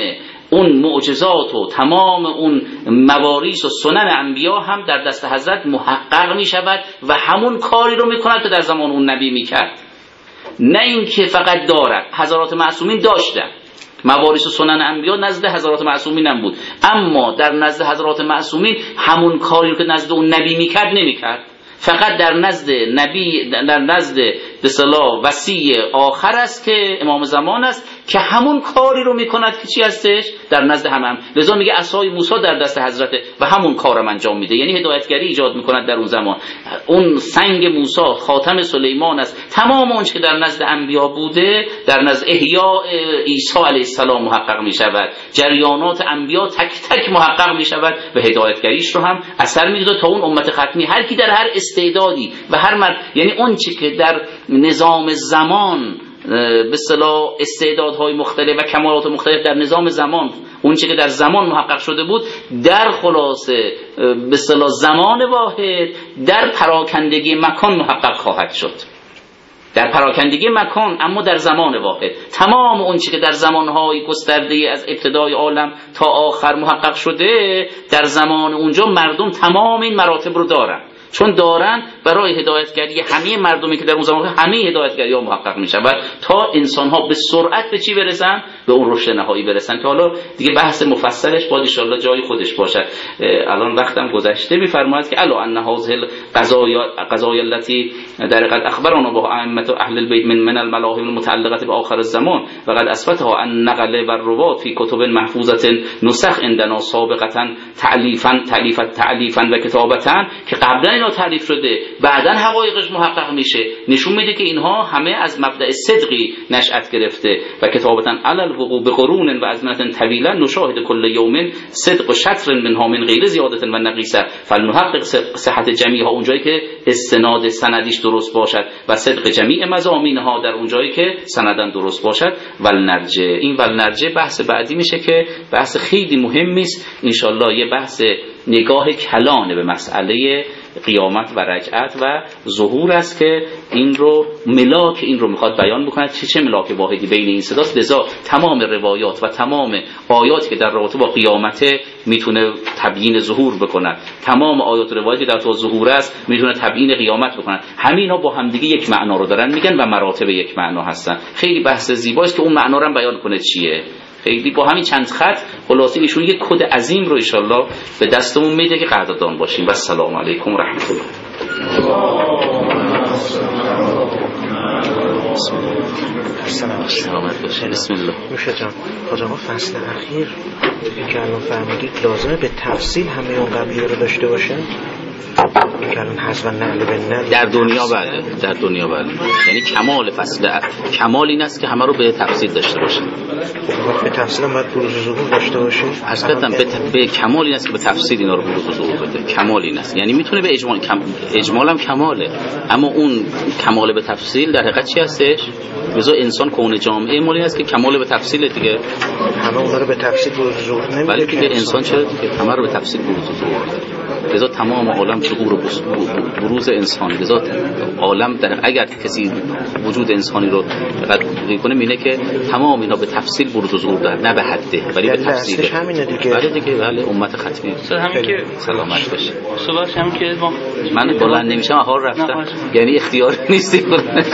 اون معجزات و تمام اون مواریث و سنن انبیا هم در دست حضرت محقق می شود و همون کاری رو می کند که در زمان اون نبی می کرد. نه اینکه فقط دارد، حضرات معصومین داشتن، مواریث و سنن انبیا نزد حضرات معصومین هم بود، اما در نزد حضرات معصومین همون کاری رو که نزد اون نبی می کرد نمی کرد. فقط در نزد نبی، در نزد به اصطلاح وصی آخر است که امام زمان است که همون کاری رو میکند که چی هستش در نزد هم. لذا میگه عصای موسی در دست حضرته و همون کارم انجام میده، یعنی هدایتگری ایجاد میکند در اون زمان. اون سنگ موسی خاتم سلیمان است، تمام اون که در نزد انبیا بوده در نزد احیاء عیسی علیه السلام محقق میشود، جریانات انبیا تک تک محقق میشود و هدایتگریش رو هم اثر میده تا اون امت ختمی. هر کی در هر استعدادی و هر یعنی اون چی که در نظام زمان به اصطلاح استعدادهای مختلف و کمالات مختلف در نظام زمان، اون چی که در زمان محقق شده بود در خلاصه به اصطلاح زمان واحد در پراکندگی مکان محقق خواهد شد، در پراکندگی مکان اما در زمان واحد. تمام اون چی که در زمانهای گسترده از ابتدای عالم تا آخر محقق شده در زمان اونجا مردم تمام این مراتب رو دارن، چون دارن برای هدایتگری همه مردمی که در اون زمان همه هدایتگری ها محقق می شود تا انسان ها به سرعت به چی برسن؟ به اون رشد نهایی برسن که حالا دیگه بحث مفصلش باید ان شاء الله جای خودش باشد. الان وقتم گذشته. میفرماید که الا ان هذه القضايا التي در قد اخبرنا به ائمه اهل البيت من الملاهي المتعلقه باخر الزمان و قد اثبتها ان نقل و روات في كتب محفوظه نسخ عندنا سابقه تعلیفا و کتابتا، که قبلا اینا تعریف شده بعدن حقایقش محقق میشه، نشون میده که اینها همه از مبدأ صدقی نشأت گرفته و کتابتا علی الوقوع بقرون و ازمنه طویله نشاهد کل یوم صدق و شطر منها من غیر زیادت و نقیصه فلنحقق صحت جمیعها، اونجایی که استناد سندیش درست باشد و صدق جمیع مضامینها در اونجایی که سندن درست باشد. ولنرجع، این ولنرجع بحث بعدی میشه که بحث خیلی مهمی است ان شاء الله، یه بحث نگاه کلانه به مسئله قیامت و رجعت و ظهور است که این رو ملاک این رو میخواد بیان بکنه چه ملاک واحدی بین این صداست. لذا تمام روایات و تمام آیاتی که در رابطه با قیامت میتونه تبیین ظهور بکنه، تمام آیات و روایاتی که در تو ظهور است میتونه تبیین قیامت بکنه، همینا با همدیگه یک معنا رو دارن میگن و مراتب یک معنا هستن. خیلی بحث زیباست که اون معنا رو بیان کنه چیه. خیلی با همین چند خط خلاصه ایشون یک کد عظیم رو ان شاء الله به دستمون میده که قدردان باشیم. و السلام علیکم و رحمت الله. سلامت باشید. بسم الله. موشه جان، حاج آقا فصل اخیر که الان فهمیدید لازمه به تفصیل همه اون قبلیه رو داشته باشه؟ که الان حذف نقل به نقل در دنیا بله، در دنیا بله، یعنی کمال فصل کمال این است که همه رو به تفصیل داشته باشه. به تفصیل هم باید بروز و ظهور داشته باشه. حقیقتا به کمال این است که به تفصیل اینا رو بروز و ظهور بده. کمال این است، یعنی میتونه به اجمال هم کماله، اما اون کمال به تفصیل در حقیقت چی هستش؟ لذا انسان کون جامعه مالی است که کمال به تفصیل دیگه همه اون رو به تفصیل بروز و ظهور نمیده. ولی دیگه انسان چرا دیگه همه رو به تفصیل بروز و ظهور بده. لذا تمام عالم ظهور و بروز انسان، لذا عالم در اگر کسی وجود انسانی رو دقیق کنه میینه که تمام اینا به تفصیل بروز و ظهور داره، نه به حده ولی به تفصیل. همینه دیگه. ولی دیگه ولی امت ختمی همین که سلامت باشه. صلاحش هم که من بلند نمیشم حال رفتم، یعنی اختیار نیستی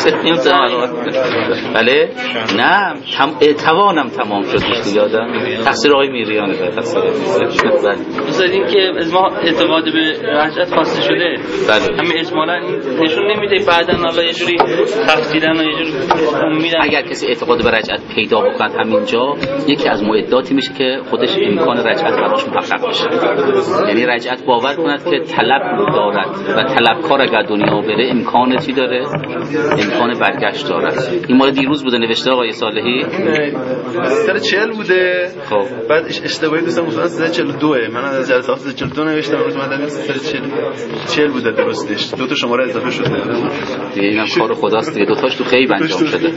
بله نه توانم تمام شد دیگه. یادم تقصیر آقای میریانه در تقصیر این که از ما اعتقاد به رجعت خواسته شده بله. همین اجمالا نشون نمیده بعدن حالا یه جوری تفصیلا و یه جوری میدن. اگر کسی اعتقاد به رجعت پیدا بکنه همینجا یکی از معداتی میشه که خودش امکان رجعت براش محقق بشه، یعنی رجعت باور کند که طلب دارد و طلبکار اگر دنیا بره امکان چی داره؟ امکان برگشت دارد. این مال دیروز بوده نوشته آقای صالحی سر 40 بوده. خب بعد اشتباهی دوستم مثلا 42 من از جلسات 42 نوشتم، روز اومدم سر 40 بوده درستش، دو تا شماره اضافه شده دیگه. اینم کار خداست دیگه، دو تاش تو خیب انجام شده.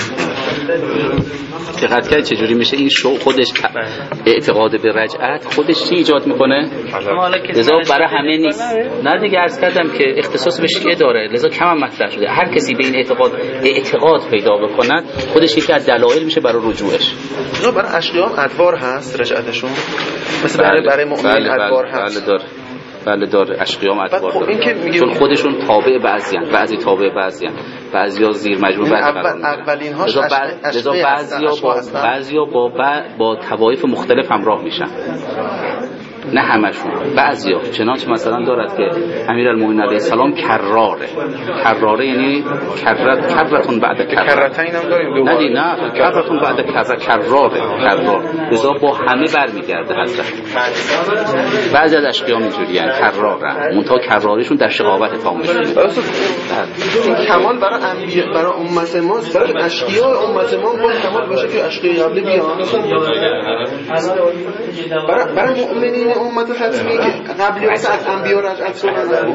دقت کرد چجوری میشه این شو خودش اعتقاد به رجعت خودش چی ایجاد میکنه؟ لذا برای همه نیست. نه دیگه عرض کردم که اختصاص به شیعه داره، لذا کم هم مطرح شده. هر کسی به این اعتقاد پیدا بکند خودش یکی از دلایل میشه برای رجوعش. برای اشقیام ادوار هست رجعتشون مثل برای مؤمنین ادوار هست. بله داره اشقیام ادوار خب داره چون خودشون تابع بعضیان، بعضی تابع بعضیان، بعضیا زیر مجموع بعضی قرار میگیرن. اولین هاش لذا بعضیا با طوایف مختلف همراه میشن، نه همشون، بعضیا. چنانچه مثلا دارد که امیرالمومنین علیه السلام کراره یعنی کررتون بعد کررتین هم داریم نه کررتون بعد کراره لذا با همه برمیگرده حضرت. بعضی از اشقیام اینجوریه کراره، منتها کراریشون در شقاوت تامشونه. این کمال برای انبیا، برای امت ما، برای اشقیاء امت ما باید کمال باشه که اشقیاء قبلی بیان. برای مؤمنین امت ختمی که قبلی از انبیا رجعت شدن در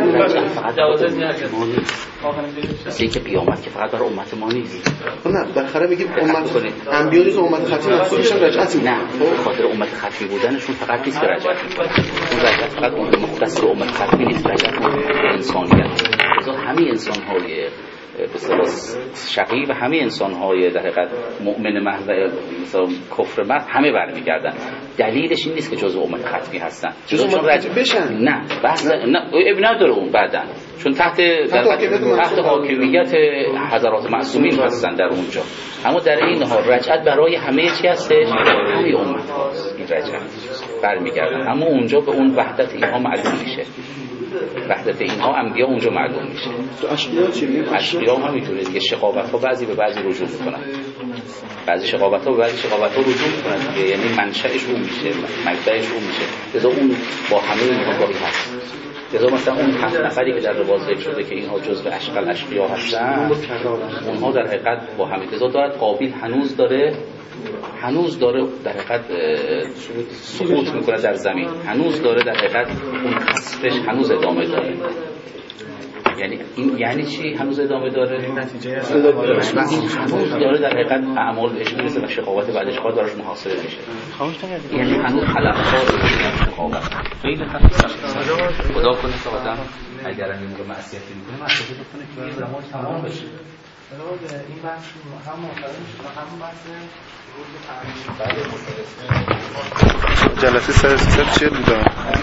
مثل اینکه قیامت که فقط برای امت ما نیست. نه بالاخره میگیم امت انبیا نیست، امت ختمی از خودشون رجعت میکنن. نه به خاطر امت ختمی بودنشون فقط نیست که رجعت میکنن. اون رجعت فقط مختص به امت ختمی نیست، رجعت انسانیت. مثلا همه انسان‌های به اصطلاح شقی و همه انسان‌های در حقیقت مؤمن محض مثلا کفر محض همه برمیگردن. دلیلش این نیست که جزء امت ختمی هستن، جزء امت بشن. نه بحث نه نداره اون بعدن، چون تحت حاکمیت حضرات معصومین هستن در اونجا. اما در این حال رجعت برای همه چی هستش؟ همه امت هاست. این رجعت برمیگردن، اما اونجا به اون وحدت اینها معلوم میشه. وحدت اینها انبیا اونجا معلوم میشه. تو اشقیاء چی میگه؟ اشقیاء هم اینجوریه دیگه، شقاوت‌ها بعضی به بعضی رجوع میکنن. بعضی شقاوت‌ها به بعضی شقاوت‌ها رجوع میکنن دیگه، یعنی منشأش اون میشه، مبدأش اون میشه. لذا اون با همه اینها گاهی هست. لذا مثلا اون 7 نفری که در روایت ذکر شده که اینها جزء اشقیاء هستن، اونها در حقیقت با همه لذا دارد قابیل هنوز داره در حقیقت سقوط میکنه در زمین، هنوز داره در حقیقت اون خسفش هنوز ادامه داره. یعنی چی هنوز ادامه داره؟ هنوز داره در حقیقت اعمال بهش میرسه و شقاوت بعد اشقاوت دارش محاصره میشه. یعنی هنوز علف‌ها رو شقاوت خیلی خدا کنه که آدم اگر این موقع معصیتی میکنه معصیتی بکنه که این زمان تمام بشه. این بحث هم مطالعه میشه و هم بحث جلسه 340 بودم.